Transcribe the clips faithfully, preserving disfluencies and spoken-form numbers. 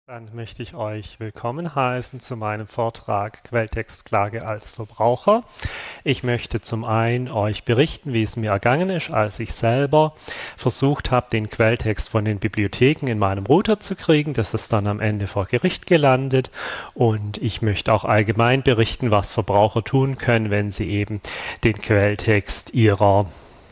Dann möchte ich euch willkommen heißen zu meinem Vortrag Quelltextklage als Verbraucher. Ich möchte zum einen euch berichten, wie es mir ergangen ist, als ich selber versucht habe, den Quelltext von den Bibliotheken in meinem Router zu kriegen. Das ist dann am Ende vor Gericht gelandet. Und ich möchte auch allgemein berichten, was Verbraucher tun können, wenn sie eben den Quelltext ihrer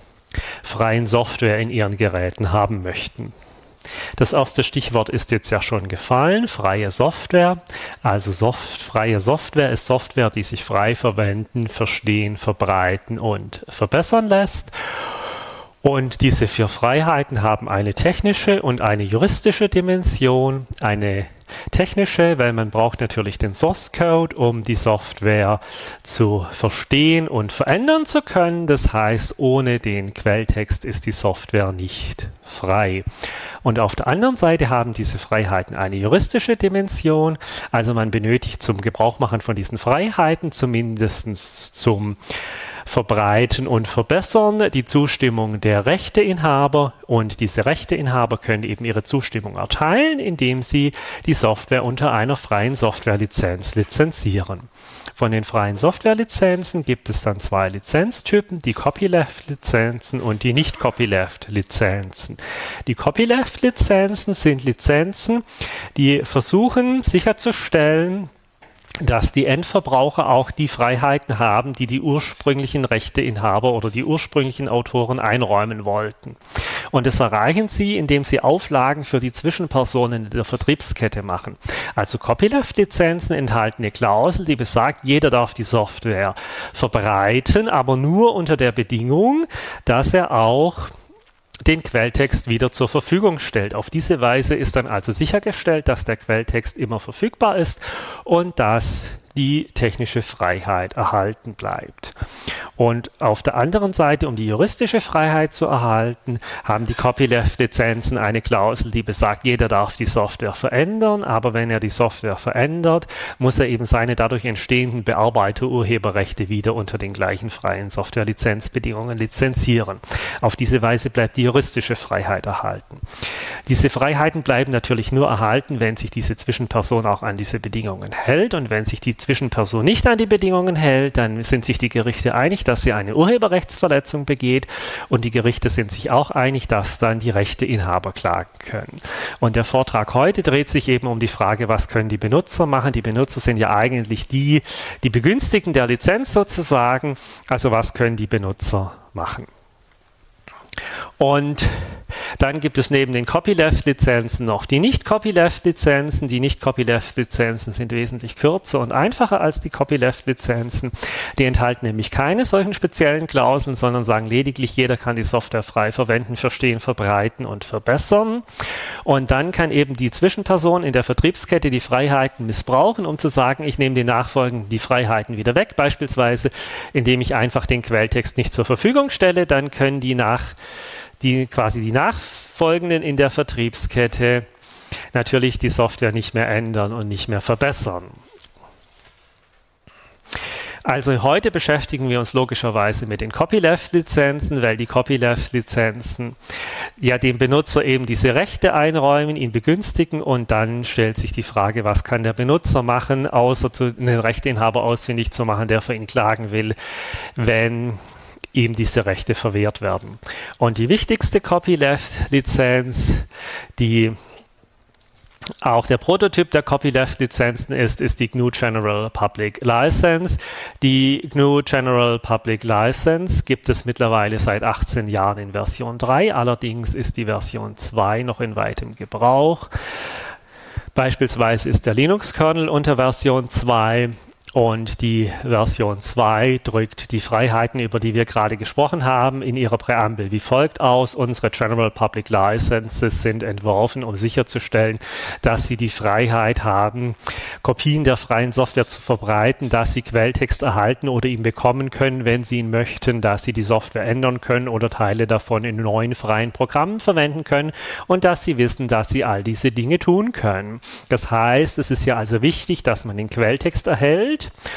freien Software in ihren Geräten haben möchten. Das erste Stichwort ist jetzt ja schon gefallen, freie Software. Also Soft, freie Software ist Software, die sich frei verwenden, verstehen, verbreiten und verbessern lässt. Und diese vier Freiheiten haben eine technische und eine juristische Dimension. Eine technische, weil man braucht natürlich den Source Code, um die Software zu verstehen und verändern zu können. Das heißt, ohne den Quelltext ist die Software nicht frei. Und auf der anderen Seite haben diese Freiheiten eine juristische Dimension. Also man benötigt zum Gebrauchmachen von diesen Freiheiten, zumindest zum Verbreiten und Verbessern, die Zustimmung der Rechteinhaber, und diese Rechteinhaber können eben ihre Zustimmung erteilen, indem sie die Software unter einer freien Softwarelizenz lizenzieren. Von den freien Softwarelizenzen gibt es dann zwei Lizenztypen, die Copyleft-Lizenzen und die Nicht-Copyleft-Lizenzen. Die Copyleft-Lizenzen sind Lizenzen, die versuchen sicherzustellen, dass die Endverbraucher auch die Freiheiten haben, die die ursprünglichen Rechteinhaber oder die ursprünglichen Autoren einräumen wollten. Und das erreichen sie, indem sie Auflagen für die Zwischenpersonen in der Vertriebskette machen. Also Copyleft-Lizenzen enthalten eine Klausel, die besagt, jeder darf die Software verbreiten, aber nur unter der Bedingung, dass er auch den Quelltext wieder zur Verfügung stellt. Auf diese Weise ist dann also sichergestellt, dass der Quelltext immer verfügbar ist und dass die technische Freiheit erhalten bleibt. Und auf der anderen Seite, um die juristische Freiheit zu erhalten, haben die Copyleft-Lizenzen eine Klausel, die besagt, jeder darf die Software verändern, aber wenn er die Software verändert, muss er eben seine dadurch entstehenden Bearbeiter-Urheberrechte wieder unter den gleichen freien Software-Lizenzbedingungen lizenzieren. Auf diese Weise bleibt die juristische Freiheit erhalten. Diese Freiheiten bleiben natürlich nur erhalten, wenn sich diese Zwischenperson auch an diese Bedingungen hält, und wenn sich die Zwischenperson nicht an die Bedingungen hält, dann sind sich die Gerichte einig, dass sie eine Urheberrechtsverletzung begeht, und die Gerichte sind sich auch einig, dass dann die Rechteinhaber klagen können. Und der Vortrag heute dreht sich eben um die Frage, was können die Benutzer machen? Die Benutzer sind ja eigentlich die, die Begünstigten der Lizenz sozusagen. Also was können die Benutzer machen? Und dann gibt es neben den Copyleft-Lizenzen noch die Nicht-Copyleft-Lizenzen. Die Nicht-Copyleft-Lizenzen sind wesentlich kürzer und einfacher als die Copyleft-Lizenzen. Die enthalten nämlich keine solchen speziellen Klauseln, sondern sagen lediglich, jeder kann die Software frei verwenden, verstehen, verbreiten und verbessern. Und dann kann eben die Zwischenperson in der Vertriebskette die Freiheiten missbrauchen, um zu sagen, ich nehme den Nachfolgenden die Freiheiten wieder weg, beispielsweise indem ich einfach den Quelltext nicht zur Verfügung stelle. Dann können die nach die quasi die Nachfolgenden in der Vertriebskette natürlich die Software nicht mehr ändern und nicht mehr verbessern. Also heute beschäftigen wir uns logischerweise mit den Copyleft-Lizenzen, weil die Copyleft-Lizenzen ja dem Benutzer eben diese Rechte einräumen, ihn begünstigen, und dann stellt sich die Frage, was kann der Benutzer machen, außer zu, einen Rechteinhaber ausfindig zu machen, der für ihn klagen will, wenn ihm diese Rechte verwehrt werden. Und die wichtigste Copyleft-Lizenz, die auch der Prototyp der Copyleft-Lizenzen ist, ist die G N U General Public License. Die G N U General Public License gibt es mittlerweile seit achtzehn Jahren in Version drei, allerdings ist die Version zwei noch in weitem Gebrauch. Beispielsweise ist der Linux-Kernel unter Version zwei. Und die Version zwei drückt die Freiheiten, über die wir gerade gesprochen haben, in ihrer Präambel wie folgt aus. Unsere General Public Licenses sind entworfen, um sicherzustellen, dass sie die Freiheit haben, Kopien der freien Software zu verbreiten, dass sie Quelltext erhalten oder ihn bekommen können, wenn sie ihn möchten, dass sie die Software ändern können oder Teile davon in neuen freien Programmen verwenden können, und dass sie wissen, dass sie all diese Dinge tun können. Das heißt, es ist ja also wichtig, dass man den Quelltext erhält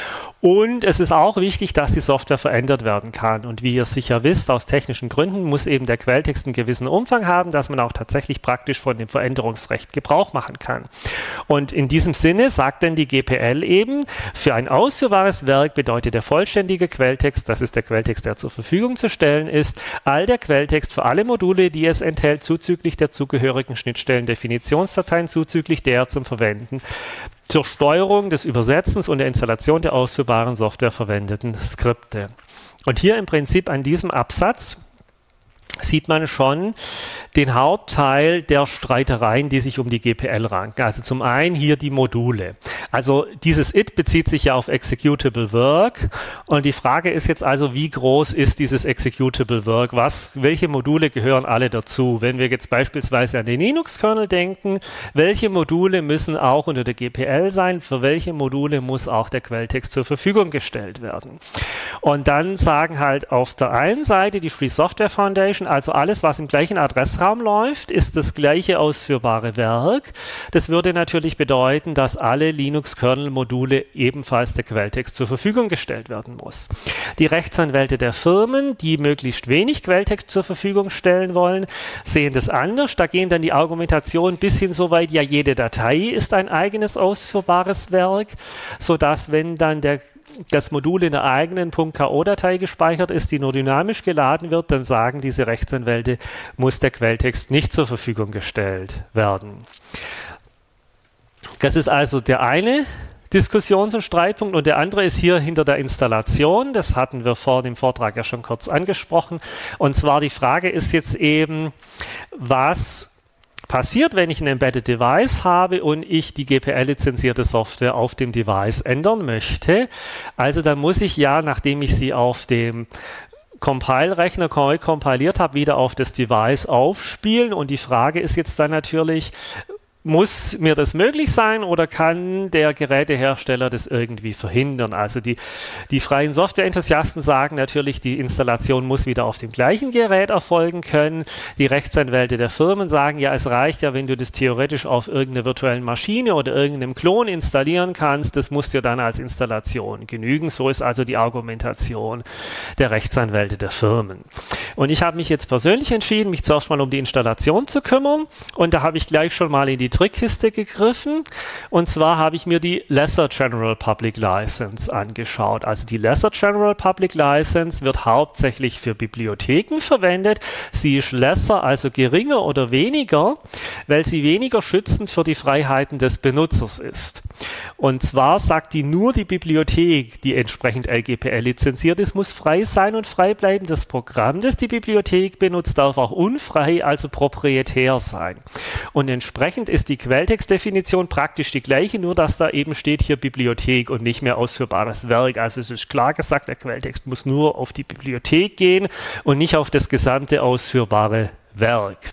Und es ist auch wichtig, dass die Software verändert werden kann. Und wie ihr sicher wisst, aus technischen Gründen muss eben der Quelltext einen gewissen Umfang haben, dass man auch tatsächlich praktisch von dem Veränderungsrecht Gebrauch machen kann. Und in diesem Sinne sagt dann die G P L eben, für ein ausführbares Werk bedeutet der vollständige Quelltext, das ist der Quelltext, der zur Verfügung zu stellen ist, all der Quelltext für alle Module, die es enthält, zuzüglich der zugehörigen Schnittstellen-Definitionsdateien, zuzüglich der zum Verwenden zur Steuerung des Übersetzens und der Installation der ausführbaren Software verwendeten Skripte. Und hier im Prinzip an diesem Absatz sieht man schon den Hauptteil der Streitereien, die sich um die G P L ranken. Also zum einen hier die Module. Also dieses It bezieht sich ja auf Executable Work und die Frage ist jetzt also, wie groß ist dieses Executable Work? Was, welche Module gehören alle dazu? Wenn wir jetzt beispielsweise an den Linux-Kernel denken, welche Module müssen auch unter der G P L sein? Für welche Module muss auch der Quelltext zur Verfügung gestellt werden? Und dann sagen halt auf der einen Seite die Free Software Foundation, also alles, was im gleichen Adressraum läuft, ist das gleiche ausführbare Werk. Das würde natürlich bedeuten, dass alle Linux-Kernel-Module ebenfalls der Quelltext zur Verfügung gestellt werden muss. Die Rechtsanwälte der Firmen, die möglichst wenig Quelltext zur Verfügung stellen wollen, sehen das anders. Da gehen dann die Argumentationen bis hin so weit, ja, jede Datei ist ein eigenes ausführbares Werk, sodass, wenn dann der das Modul in der eigenen .ko-Datei gespeichert ist, die nur dynamisch geladen wird, dann sagen diese Rechtsanwälte, muss der Quelltext nicht zur Verfügung gestellt werden. Das ist also der eine Diskussions- und Streitpunkt und der andere ist hier hinter der Installation. Das hatten wir vor dem Vortrag ja schon kurz angesprochen. Und zwar die Frage ist jetzt eben, was passiert, wenn ich ein Embedded Device habe und ich die G P L-lizenzierte Software auf dem Device ändern möchte. Also dann muss ich ja, nachdem ich sie auf dem Compile-Rechner neu kompiliert habe, wieder auf das Device aufspielen. Und die Frage ist jetzt dann natürlich, muss mir das möglich sein oder kann der Gerätehersteller das irgendwie verhindern? Also die, die freien Software-Enthusiasten sagen natürlich, die Installation muss wieder auf dem gleichen Gerät erfolgen können. Die Rechtsanwälte der Firmen sagen, ja, es reicht ja, wenn du das theoretisch auf irgendeiner virtuellen Maschine oder irgendeinem Klon installieren kannst. Das muss dir dann als Installation genügen. So ist also die Argumentation der Rechtsanwälte der Firmen. Und ich habe mich jetzt persönlich entschieden, mich zuerst mal um die Installation zu kümmern. Und da habe ich gleich schon mal in die Trickkiste gegriffen, und zwar habe ich mir die Lesser General Public License angeschaut. Also die Lesser General Public License wird hauptsächlich für Bibliotheken verwendet. Sie ist lesser, also geringer oder weniger, weil sie weniger schützend für die Freiheiten des Benutzers ist. Und zwar sagt die, nur die Bibliothek, die entsprechend L G P L lizenziert ist, muss frei sein und frei bleiben. Das Programm, das die Bibliothek benutzt, darf auch unfrei, also proprietär sein. Und entsprechend ist die Quelltextdefinition praktisch die gleiche, nur dass da eben steht hier Bibliothek und nicht mehr ausführbares Werk. Also es ist klar gesagt, der Quelltext muss nur auf die Bibliothek gehen und nicht auf das gesamte ausführbare Werk.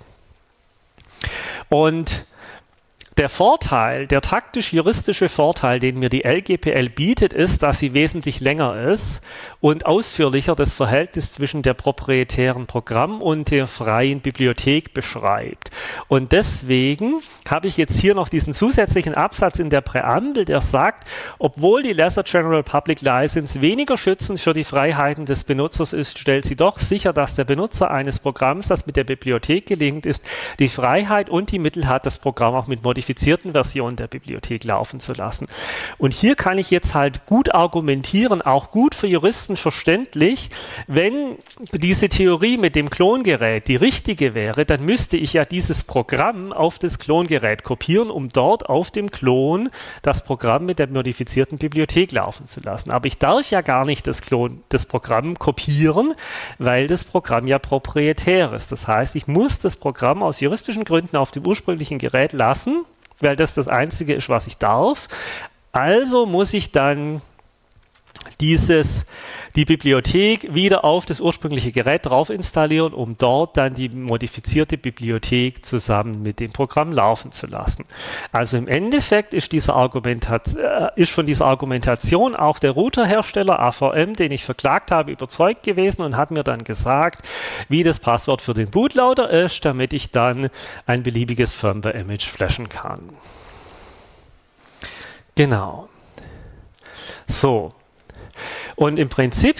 Und der Vorteil, der taktisch-juristische Vorteil, den mir die L G P L bietet, ist, dass sie wesentlich länger ist und ausführlicher das Verhältnis zwischen der proprietären Programm und der freien Bibliothek beschreibt. Und deswegen habe ich jetzt hier noch diesen zusätzlichen Absatz in der Präambel, der sagt, obwohl die Lesser General Public License weniger schützend für die Freiheiten des Benutzers ist, stellt sie doch sicher, dass der Benutzer eines Programms, das mit der Bibliothek gelingt ist, die Freiheit und die Mittel hat, das Programm auch mit modifizierten Versionen der Bibliothek laufen zu lassen. Und hier kann ich jetzt halt gut argumentieren, auch gut für Juristen verständlich, wenn diese Theorie mit dem Klongerät die richtige wäre, dann müsste ich ja dieses Programm auf das Klongerät kopieren, um dort auf dem Klon das Programm mit der modifizierten Bibliothek laufen zu lassen. Aber ich darf ja gar nicht das Klon, das Programm kopieren, weil das Programm ja proprietär ist. Das heißt, ich muss das Programm aus juristischen Gründen auf dem ursprünglichen Gerät lassen, weil das das Einzige ist, was ich darf. Also muss ich dann dieses, die Bibliothek wieder auf das ursprüngliche Gerät drauf installieren, um dort dann die modifizierte Bibliothek zusammen mit dem Programm laufen zu lassen. Also im Endeffekt ist, diese Argumentation, äh, ist von dieser Argumentation auch der Routerhersteller A V M, den ich verklagt habe, überzeugt gewesen und hat mir dann gesagt, wie das Passwort für den Bootloader ist, damit ich dann ein beliebiges Firmware-Image flashen kann. Genau. So. Und im Prinzip,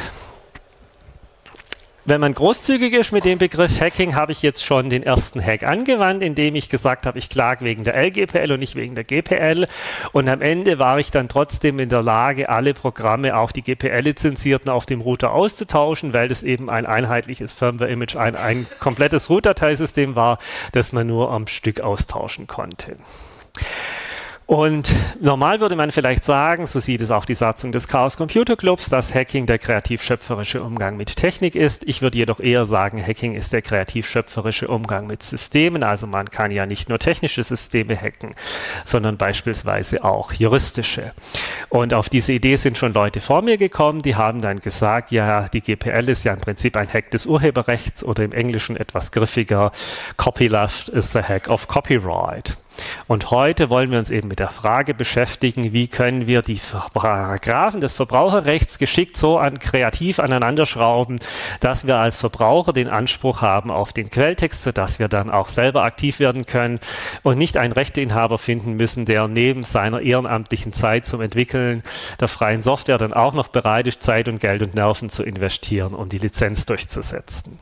wenn man großzügig ist mit dem Begriff Hacking, habe ich jetzt schon den ersten Hack angewandt, indem ich gesagt habe, ich klage wegen der L G P L und nicht wegen der G P L. Und am Ende war ich dann trotzdem in der Lage, alle Programme, auch die G P L-Lizenzierten, auf dem Router auszutauschen, weil das eben ein einheitliches Firmware-Image, ein, ein komplettes Root-Dateisystem war, das man nur am Stück austauschen konnte. Und normal würde man vielleicht sagen, so sieht es auch die Satzung des Chaos Computer Clubs, dass Hacking der kreativ-schöpferische Umgang mit Technik ist. Ich würde jedoch eher sagen, Hacking ist der kreativ-schöpferische Umgang mit Systemen. Also man kann ja nicht nur technische Systeme hacken, sondern beispielsweise auch juristische. Und auf diese Idee sind schon Leute vor mir gekommen, die haben dann gesagt, ja, die G P L ist ja im Prinzip ein Hack des Urheberrechts oder im Englischen etwas griffiger, Copyleft is a hack of copyright. Und heute wollen wir uns eben mit der Frage beschäftigen, wie können wir die Paragraphen des Verbraucherrechts geschickt so an, kreativ aneinanderschrauben, dass wir als Verbraucher den Anspruch haben auf den Quelltext, sodass wir dann auch selber aktiv werden können und nicht einen Rechteinhaber finden müssen, der neben seiner ehrenamtlichen Zeit zum Entwickeln der freien Software dann auch noch bereit ist, Zeit und Geld und Nerven zu investieren, um die Lizenz durchzusetzen.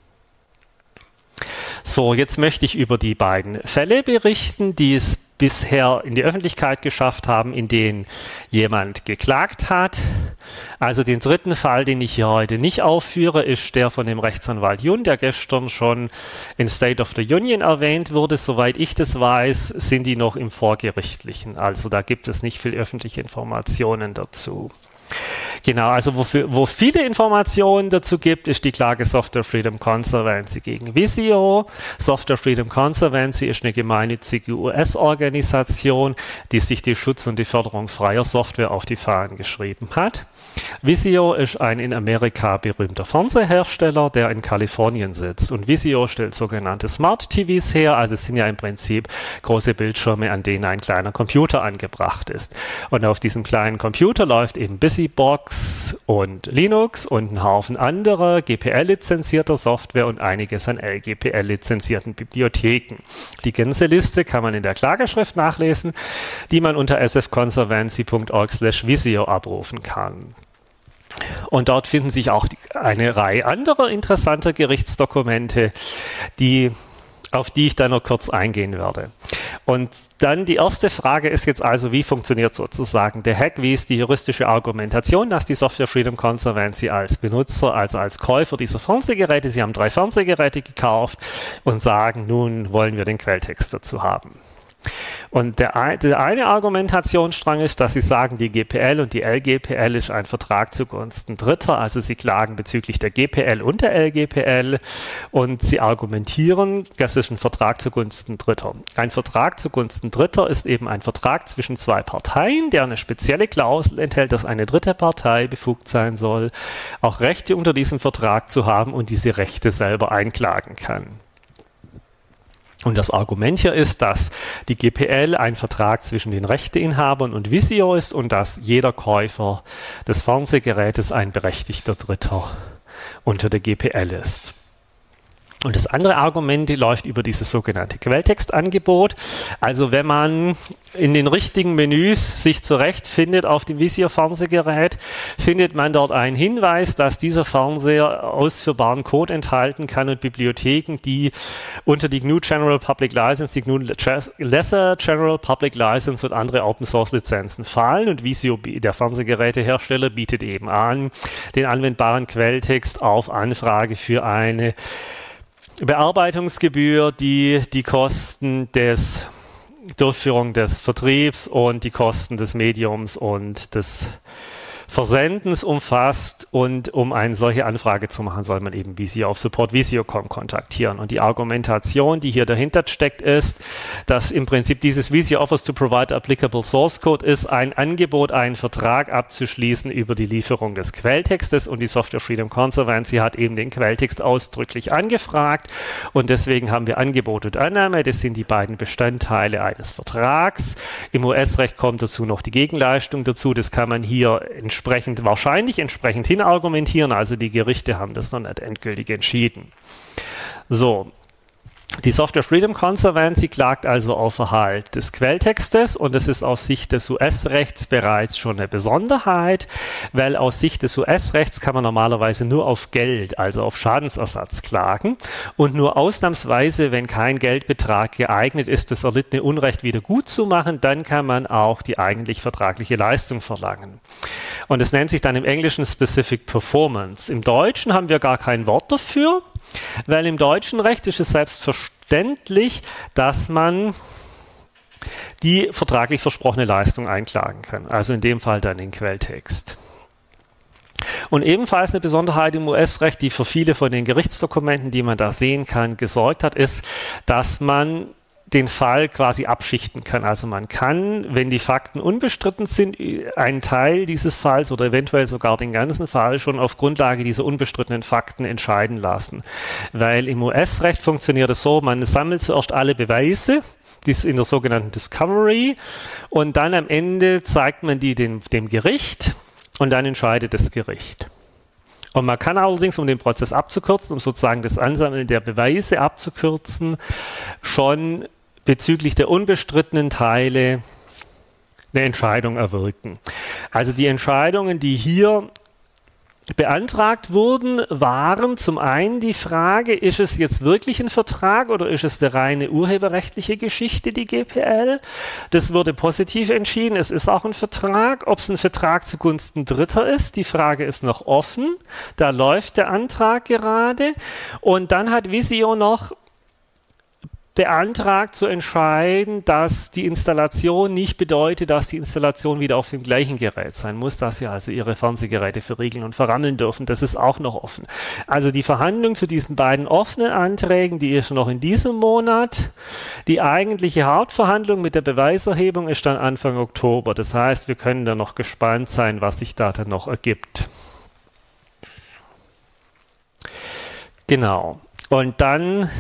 So, jetzt möchte ich über die beiden Fälle berichten, die es bisher in die Öffentlichkeit geschafft haben, in denen jemand geklagt hat. Also den dritten Fall, den ich hier heute nicht aufführe, ist der von dem Rechtsanwalt Jun, der gestern schon in State of the Union erwähnt wurde. Soweit ich das weiß, sind die noch im Vorgerichtlichen. Also da gibt es nicht viel öffentliche Informationen dazu. Genau, also wo es viele Informationen dazu gibt, ist die Klage Software Freedom Conservancy gegen Visio. Software Freedom Conservancy ist eine gemeinnützige U S-Organisation, die sich die Schutz und die Förderung freier Software auf die Fahnen geschrieben hat. Visio ist ein in Amerika berühmter Fernsehersteller, der in Kalifornien sitzt. Und Visio stellt sogenannte Smart T Vs her, also es sind ja im Prinzip große Bildschirme, an denen ein kleiner Computer angebracht ist. Und auf diesem kleinen Computer läuft eben BusyBox und Linux und ein Haufen anderer G P L-lizenzierter Software und einiges an L G P L-lizenzierten Bibliotheken. Die ganze Liste kann man in der Klageschrift nachlesen, die man unter s f conservancy punkt org slash visio abrufen kann. Und dort finden sich auch die, eine Reihe anderer interessanter Gerichtsdokumente, die, auf die ich dann noch kurz eingehen werde. Und dann die erste Frage ist jetzt also, wie funktioniert sozusagen der Hack? Wie ist die juristische Argumentation, dass die Software Freedom Conservancy als Benutzer, also als Käufer dieser Fernsehgeräte, sie haben drei Fernsehgeräte gekauft und sagen, nun wollen wir den Quelltext dazu haben. Und der, der eine Argumentationsstrang ist, dass sie sagen, die G P L und die L G P L ist ein Vertrag zugunsten Dritter, also sie klagen bezüglich der G P L und der L G P L und sie argumentieren, das ist ein Vertrag zugunsten Dritter. Ein Vertrag zugunsten Dritter ist eben ein Vertrag zwischen zwei Parteien, der eine spezielle Klausel enthält, dass eine dritte Partei befugt sein soll, auch Rechte unter diesem Vertrag zu haben und diese Rechte selber einklagen kann. Und das Argument hier ist, dass die G P L ein Vertrag zwischen den Rechteinhabern und Visio ist und dass jeder Käufer des Fernsehgerätes ein berechtigter Dritter unter der G P L ist. Und das andere Argument läuft über dieses sogenannte Quelltextangebot. Also wenn man in den richtigen Menüs sich zurechtfindet auf dem Visio-Fernsehgerät, findet man dort einen Hinweis, dass dieser Fernseher ausführbaren Code enthalten kann und Bibliotheken, die unter die G N U General Public License, die G N U Lesser General Public License und andere Open-Source-Lizenzen fallen. Und Visio, der Fernsehgerätehersteller, bietet eben an, den anwendbaren Quelltext auf Anfrage für eine Bearbeitungsgebühr, die die Kosten des Durchführung des Vertriebs und die Kosten des Mediums und des Versendens umfasst, und um eine solche Anfrage zu machen, soll man eben Visio auf support visio punkt com kontaktieren. Und die Argumentation, die hier dahinter steckt, ist, dass im Prinzip dieses Visio offers to provide applicable source code ist, ein Angebot, einen Vertrag abzuschließen über die Lieferung des Quelltextes, und die Software Freedom Conservancy hat eben den Quelltext ausdrücklich angefragt, und deswegen haben wir Angebot und Annahme, das sind die beiden Bestandteile eines Vertrags. Im U S-Recht kommt dazu noch die Gegenleistung dazu, das kann man hier entsprechend Entsprechend, wahrscheinlich entsprechend hin argumentieren, also die Gerichte haben das noch nicht endgültig entschieden. So, Die Software Freedom Conservancy klagt also auf Erhalt des Quelltextes und das ist aus Sicht des U S-Rechts bereits schon eine Besonderheit, weil aus Sicht des U S-Rechts kann man normalerweise nur auf Geld, also auf Schadensersatz klagen und nur ausnahmsweise, wenn kein Geldbetrag geeignet ist, das erlittene Unrecht wieder gut zu machen, dann kann man auch die eigentlich vertragliche Leistung verlangen. Und es nennt sich dann im Englischen Specific Performance. Im Deutschen haben wir gar kein Wort dafür, weil im deutschen Recht ist es selbstverständlich, dass man die vertraglich versprochene Leistung einklagen kann. Also in dem Fall dann den Quelltext. Und ebenfalls eine Besonderheit im U S-Recht, die für viele von den Gerichtsdokumenten, die man da sehen kann, gesorgt hat, ist, dass man den Fall quasi abschichten kann. Also man kann, wenn die Fakten unbestritten sind, einen Teil dieses Falls oder eventuell sogar den ganzen Fall schon auf Grundlage dieser unbestrittenen Fakten entscheiden lassen. Weil im U S-Recht funktioniert es so, man sammelt zuerst alle Beweise, dies in der sogenannten Discovery, und dann am Ende zeigt man die dem, dem Gericht und dann entscheidet das Gericht. Und man kann allerdings, um den Prozess abzukürzen, um sozusagen das Ansammeln der Beweise abzukürzen, schon bezüglich der unbestrittenen Teile eine Entscheidung erwirken. Also die Entscheidungen, die hier beantragt wurden, waren zum einen die Frage, ist es jetzt wirklich ein Vertrag oder ist es eine reine urheberrechtliche Geschichte, die G P L? Das wurde positiv entschieden, es ist auch ein Vertrag. Ob es ein Vertrag zugunsten Dritter ist, die Frage ist noch offen. Da läuft der Antrag gerade. Und dann hat Visio noch beantragt zu entscheiden, dass die Installation nicht bedeutet, dass die Installation wieder auf dem gleichen Gerät sein muss, dass sie also ihre Fernsehgeräte verriegeln und verrammeln dürfen. Das ist auch noch offen. Also die Verhandlung zu diesen beiden offenen Anträgen, die ist noch in diesem Monat. Die eigentliche Hauptverhandlung mit der Beweiserhebung ist dann Anfang Oktober. Das heißt, wir können da noch gespannt sein, was sich da dann noch ergibt. Genau. Und dann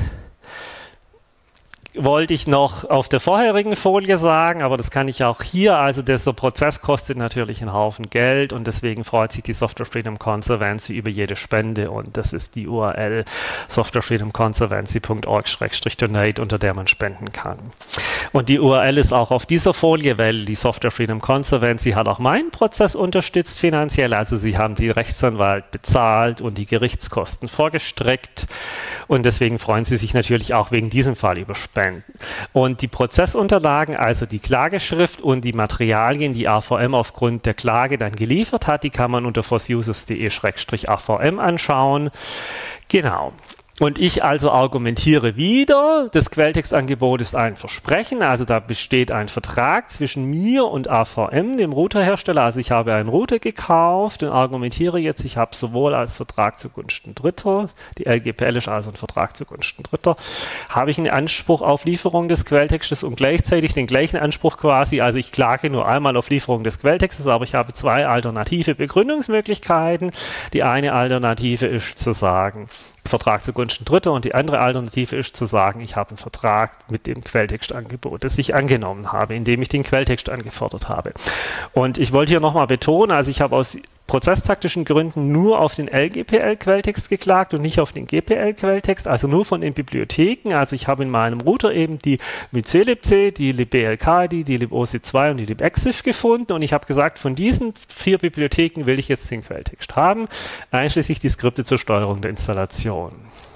wollte ich noch auf der vorherigen Folie sagen, aber das kann ich auch hier, also dieser Prozess kostet natürlich einen Haufen Geld und deswegen freut sich die Software Freedom Conservancy über jede Spende und das ist die U R L software freedom conservancy punkt org slash donate, unter der man spenden kann. Und die U R L ist auch auf dieser Folie, weil die Software Freedom Conservancy hat auch meinen Prozess unterstützt finanziell, also sie haben die Rechtsanwalt bezahlt und die Gerichtskosten vorgestreckt und deswegen freuen sie sich natürlich auch wegen diesem Fall über Spenden. Und die Prozessunterlagen, also die Klageschrift und die Materialien, die A V M aufgrund der Klage dann geliefert hat, die kann man unter fossusers punkt de slash A V M anschauen. Genau. Und ich also argumentiere wieder, das Quelltextangebot ist ein Versprechen, also da besteht ein Vertrag zwischen mir und A V M, dem Routerhersteller. Also ich habe einen Router gekauft und argumentiere jetzt, ich habe sowohl als Vertrag zugunsten Dritter, die L G P L ist also ein Vertrag zugunsten Dritter, habe ich einen Anspruch auf Lieferung des Quelltextes und gleichzeitig den gleichen Anspruch quasi, also ich klage nur einmal auf Lieferung des Quelltextes, aber ich habe zwei alternative Begründungsmöglichkeiten. Die eine Alternative ist zu sagen, Vertrag zugunsten Dritter und die andere Alternative ist zu sagen, ich habe einen Vertrag mit dem Quelltextangebot, das ich angenommen habe, indem ich den Quelltext angefordert habe. Und ich wollte hier nochmal betonen, also ich habe aus prozesstaktischen Gründen nur auf den L G P L-Quelltext geklagt und nicht auf den G P L-Quelltext, also nur von den Bibliotheken. Also ich habe in meinem Router eben die myclibc, die libbLK, die, die liboc zwei und die libexif gefunden und ich habe gesagt, von diesen vier Bibliotheken will ich jetzt den Quelltext haben, einschließlich die Skripte zur Steuerung der Installation.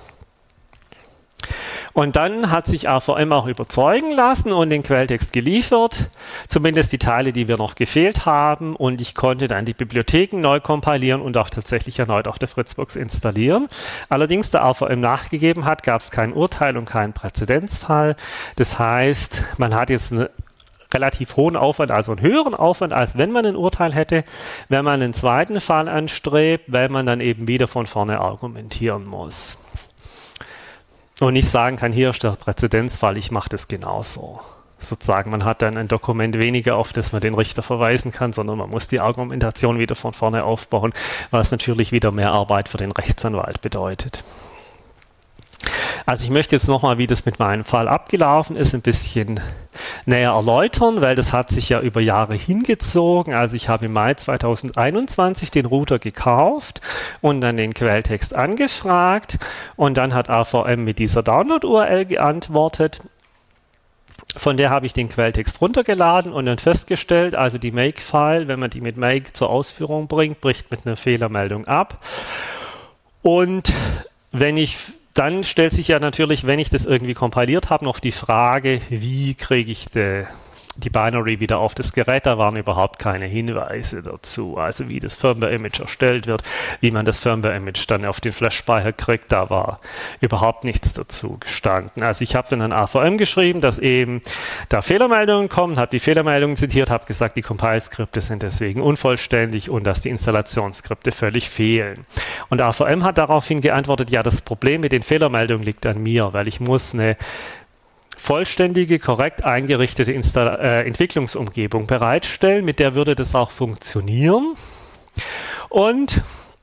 Und dann hat sich A V M auch überzeugen lassen und den Quelltext geliefert, zumindest die Teile, die wir noch gefehlt haben. Und ich konnte dann die Bibliotheken neu kompilieren und auch tatsächlich erneut auf der Fritzbox installieren. Allerdings, da A V M nachgegeben hat, gab es kein Urteil und keinen Präzedenzfall. Das heißt, man hat jetzt eine relativ hohen Aufwand, also einen höheren Aufwand, als wenn man ein Urteil hätte, wenn man einen zweiten Fall anstrebt, weil man dann eben wieder von vorne argumentieren muss. Und nicht sagen kann, hier ist der Präzedenzfall, ich mache das genauso. Sozusagen, man hat dann ein Dokument weniger, auf das man den Richter verweisen kann, sondern man muss die Argumentation wieder von vorne aufbauen, was natürlich wieder mehr Arbeit für den Rechtsanwalt bedeutet. Also ich möchte jetzt nochmal, wie das mit meinem Fall abgelaufen ist, ein bisschen näher erläutern, weil das hat sich ja über Jahre hingezogen. Also ich habe im Mai zweitausendeinundzwanzig den Router gekauft und dann den Quelltext angefragt und dann hat A V M mit dieser Download-U R L geantwortet. Von der habe ich den Quelltext runtergeladen und dann festgestellt, also die Make-File, wenn man die mit Make zur Ausführung bringt, bricht mit einer Fehlermeldung ab. Und wenn ich, dann stellt sich ja natürlich, wenn ich das irgendwie kompiliert habe, noch die Frage, wie kriege ich die, die Binary wieder auf das Gerät. Da waren überhaupt keine Hinweise dazu, also wie das Firmware-Image erstellt wird, wie man das Firmware-Image dann auf den Flash-Speicher kriegt, da war überhaupt nichts dazu gestanden. Also ich habe dann an A V M geschrieben, dass eben da Fehlermeldungen kommen, habe die Fehlermeldungen zitiert, habe gesagt, die Compile-Skripte sind deswegen unvollständig und dass die Installationsskripte völlig fehlen. Und A V M hat daraufhin geantwortet, ja, das Problem mit den Fehlermeldungen liegt an mir, weil ich muss eine vollständige, korrekt eingerichtete Insta- äh, Entwicklungsumgebung bereitstellen, mit der würde das auch funktionieren. Und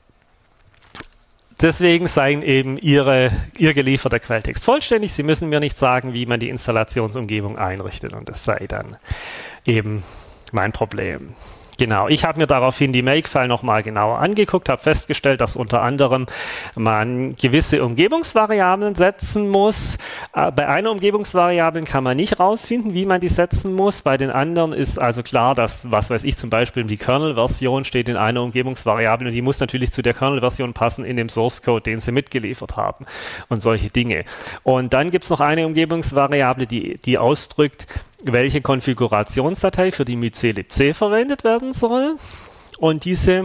deswegen seien eben ihre, ihr gelieferter Quelltext vollständig. Sie müssen mir nicht sagen, wie man die Installationsumgebung einrichtet und das sei dann eben mein Problem. Genau, ich habe mir daraufhin die Make-File nochmal genauer angeguckt, habe festgestellt, dass unter anderem man gewisse Umgebungsvariablen setzen muss. Äh, bei einer Umgebungsvariablen kann man nicht rausfinden, wie man die setzen muss. Bei den anderen ist also klar, dass, was weiß ich, zum Beispiel die Kernel-Version steht in einer Umgebungsvariable und die muss natürlich zu der Kernel-Version passen in dem Source-Code, den sie mitgeliefert haben und solche Dinge. Und dann gibt es noch eine Umgebungsvariable, die, die ausdrückt, welche Konfigurationsdatei für die myclibc verwendet werden soll. Und diese,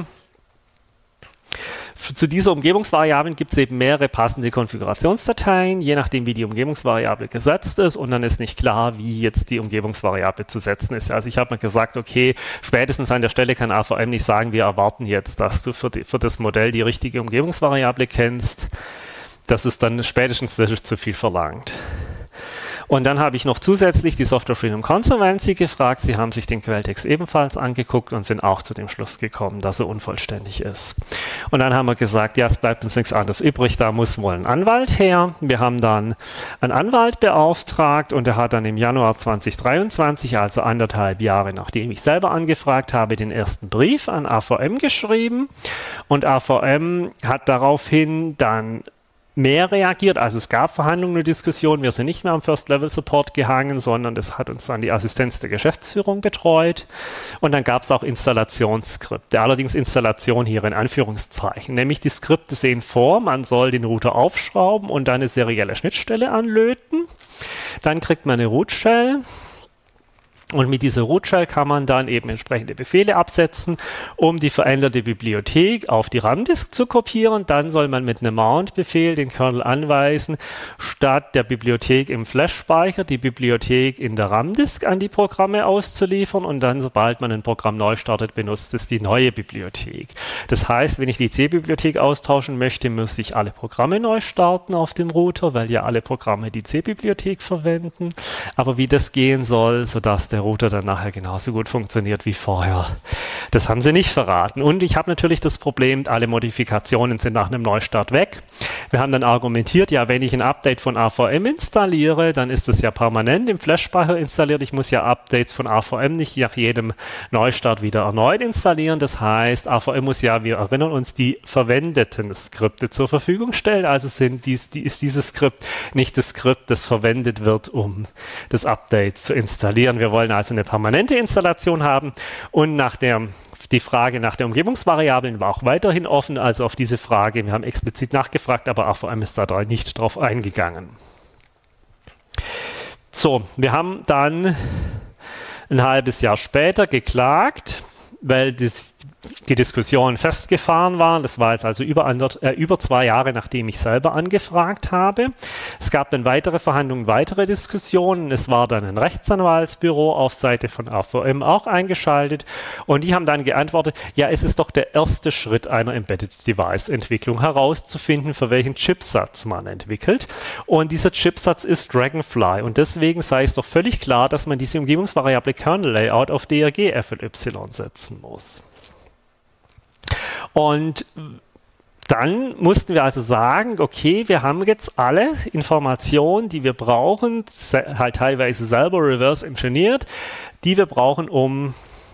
zu dieser Umgebungsvariablen gibt es eben mehrere passende Konfigurationsdateien, je nachdem wie die Umgebungsvariable gesetzt ist und dann ist nicht klar, wie jetzt die Umgebungsvariable zu setzen ist. Also ich habe mir gesagt, okay, spätestens an der Stelle kann A V M nicht sagen, wir erwarten jetzt, dass du für, die, für das Modell die richtige Umgebungsvariable kennst. Das ist dann spätestens das ist zu viel verlangt. Und dann habe ich noch zusätzlich die Software Freedom Conservancy gefragt. Sie haben sich den Quelltext ebenfalls angeguckt und sind auch zu dem Schluss gekommen, dass er unvollständig ist. Und dann haben wir gesagt, ja, es bleibt uns nichts anderes übrig, da muss wohl ein Anwalt her. Wir haben dann einen Anwalt beauftragt und der hat dann im Januar zweitausenddreiundzwanzig, also anderthalb Jahre nachdem ich selber angefragt habe, den ersten Brief an A V M geschrieben. Und A V M hat daraufhin dann mehr reagiert. Also es gab Verhandlungen und Diskussionen. Wir sind nicht mehr am First-Level-Support gehangen, sondern das hat uns dann die Assistenz der Geschäftsführung betreut. Und dann gab es auch Installationsskripte. Allerdings Installation hier in Anführungszeichen. Nämlich die Skripte sehen vor, man soll den Router aufschrauben und dann eine serielle Schnittstelle anlöten. Dann kriegt man eine Root Shell. Und mit dieser Root Shell kann man dann eben entsprechende Befehle absetzen, um die veränderte Bibliothek auf die RAM-Disk zu kopieren. Dann soll man mit einem Mount-Befehl den Kernel anweisen, statt der Bibliothek im Flash-Speicher die Bibliothek in der RAM-Disk an die Programme auszuliefern. Und dann, sobald man ein Programm neu startet, benutzt es die neue Bibliothek. Das heißt, wenn ich die C-Bibliothek austauschen möchte, muss ich alle Programme neu starten auf dem Router, weil ja alle Programme die C-Bibliothek verwenden. Aber wie das gehen soll, sodass der der Router dann nachher genauso gut funktioniert wie vorher. Das haben sie nicht verraten. Und ich habe natürlich das Problem, alle Modifikationen sind nach einem Neustart weg. Wir haben dann argumentiert, ja, wenn ich ein Update von A V M installiere, dann ist das ja permanent im Flash-Speicher installiert. Ich muss ja Updates von A V M nicht nach jedem Neustart wieder erneut installieren. Das heißt, A V M muss ja, wir erinnern uns, die verwendeten Skripte zur Verfügung stellen. Also sind dies, die, ist dieses Skript nicht das Skript, das verwendet wird, um das Update zu installieren. Wir wollen also eine permanente Installation haben und nach der, die Frage nach der Umgebungsvariablen war auch weiterhin offen, also auf diese Frage, wir haben explizit nachgefragt, aber A V M ist da nicht drauf eingegangen. So, wir haben dann ein halbes Jahr später geklagt, weil das die Diskussionen festgefahren waren. Das war jetzt also über, andert, äh, über zwei Jahre, nachdem ich selber angefragt habe. Es gab dann weitere Verhandlungen, weitere Diskussionen. Es war dann ein Rechtsanwaltsbüro auf Seite von A V M auch eingeschaltet und die haben dann geantwortet, ja, es ist doch der erste Schritt einer Embedded Device Entwicklung herauszufinden, für welchen Chipsatz man entwickelt. Und dieser Chipsatz ist Dragonfly und deswegen sei es doch völlig klar, dass man diese Umgebungsvariable Kernel Layout auf D R G F L Y setzen muss. Und Dann mussten wir also sagen, okay, wir haben jetzt alle Informationen, die wir brauchen, halt teilweise selber reverse engineert, die wir brauchen, um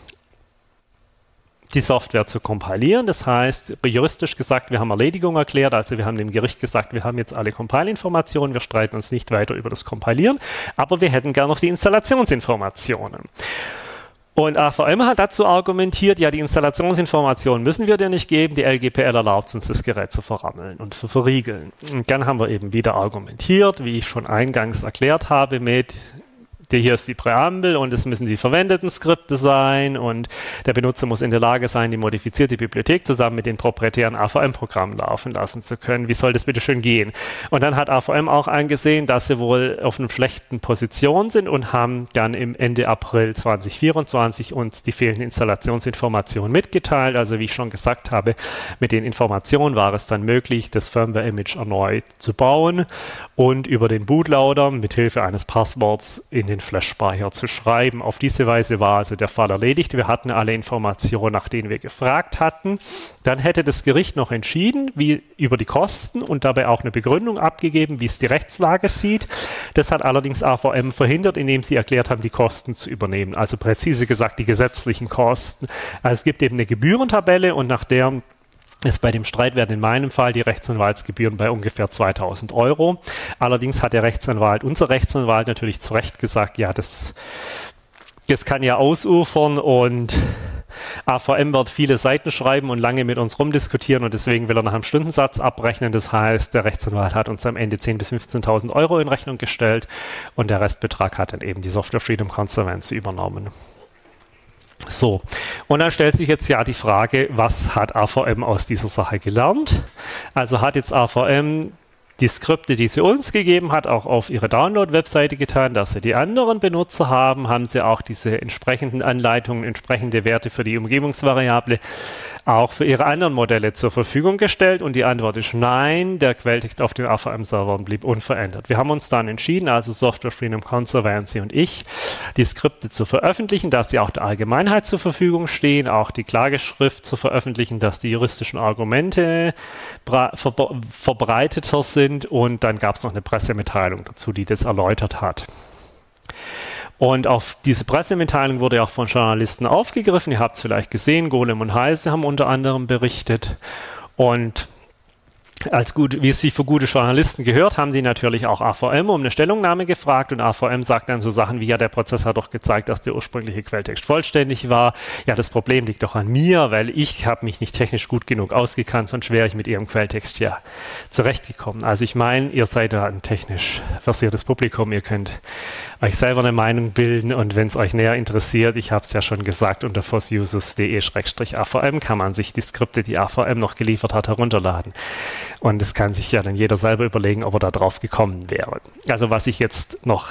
die Software zu kompilieren. Das heißt, juristisch gesagt, wir haben Erledigung erklärt, also wir haben dem Gericht gesagt, wir haben jetzt alle Compile-Informationen, wir streiten uns nicht weiter über das Kompilieren, aber wir hätten gerne noch die Installationsinformationen. Und A V M hat dazu argumentiert, ja, die Installationsinformationen müssen wir dir nicht geben, die L G P L erlaubt uns, das Gerät zu verrammeln und zu verriegeln. Und dann haben wir eben wieder argumentiert, wie ich schon eingangs erklärt habe, mit hier ist die Präambel und es müssen die verwendeten Skripte sein und der Benutzer muss in der Lage sein, die modifizierte Bibliothek zusammen mit den proprietären A V M-Programmen laufen lassen zu können. Wie soll das bitte schön gehen? Und dann hat A V M auch eingesehen, dass sie wohl auf einer schlechten Position sind und haben dann im Ende April zweitausendvierundzwanzig uns die fehlenden Installationsinformationen mitgeteilt. Also wie ich schon gesagt habe, mit den Informationen war es dann möglich, das Firmware-Image erneut zu bauen und über den Bootloader mithilfe eines Passworts in den Flash-Speicher zu schreiben. Auf diese Weise war also der Fall erledigt. Wir hatten alle Informationen, nach denen wir gefragt hatten. Dann hätte das Gericht noch entschieden, wie über die Kosten und dabei auch eine Begründung abgegeben, wie es die Rechtslage sieht. Das hat allerdings A V M verhindert, indem sie erklärt haben, die Kosten zu übernehmen. Also präzise gesagt, die gesetzlichen Kosten. Also es gibt eben eine Gebührentabelle und nach der ist bei dem Streitwert in meinem Fall die Rechtsanwaltsgebühren bei ungefähr zweitausend Euro. Allerdings hat der Rechtsanwalt, unser Rechtsanwalt natürlich zu Recht gesagt, ja, das, das kann ja ausufern und A V M wird viele Seiten schreiben und lange mit uns rumdiskutieren und deswegen will er nach einem Stundensatz abrechnen. Das heißt, der Rechtsanwalt hat uns am Ende zehntausend bis fünfzehntausend Euro in Rechnung gestellt und der Restbetrag hat dann eben die Software Freedom Conservancy übernommen. So, und dann stellt sich jetzt ja die Frage, was hat A V M aus dieser Sache gelernt? Also hat jetzt A V M die Skripte, die sie uns gegeben hat, auch auf ihre Download-Webseite getan, dass sie die anderen Benutzer haben, haben sie auch diese entsprechenden Anleitungen, entsprechende Werte für die Umgebungsvariable auch für ihre anderen Modelle zur Verfügung gestellt und die Antwort ist nein, der Quelltext auf den A V M-Servern blieb unverändert. Wir haben uns dann entschieden, also Software Freedom Conservancy und ich, die Skripte zu veröffentlichen, dass sie auch der Allgemeinheit zur Verfügung stehen, auch die Klageschrift zu veröffentlichen, dass die juristischen Argumente ver verbreiteter sind und dann gab es noch eine Pressemitteilung dazu, die das erläutert hat. Und auf diese Pressemitteilung wurde auch von Journalisten aufgegriffen. Ihr habt es vielleicht gesehen, Golem und Heise haben unter anderem berichtet. Und als gut, wie es sich für gute Journalisten gehört, haben sie natürlich auch A V M um eine Stellungnahme gefragt und A V M sagt dann so Sachen wie, ja, der Prozess hat doch gezeigt, dass der ursprüngliche Quelltext vollständig war. Ja, das Problem liegt doch an mir, weil ich habe mich nicht technisch gut genug ausgekannt, sonst wäre ich mit ihrem Quelltext ja zurechtgekommen. Also ich meine, ihr seid da ein technisch versiertes Publikum, ihr könnt euch selber eine Meinung bilden und wenn es euch näher interessiert, ich habe es ja schon gesagt, unter fossusers punkt de slash A V M kann man sich die Skripte, die A V M noch geliefert hat, herunterladen. Und es kann sich ja dann jeder selber überlegen, ob er da drauf gekommen wäre. Also was ich jetzt noch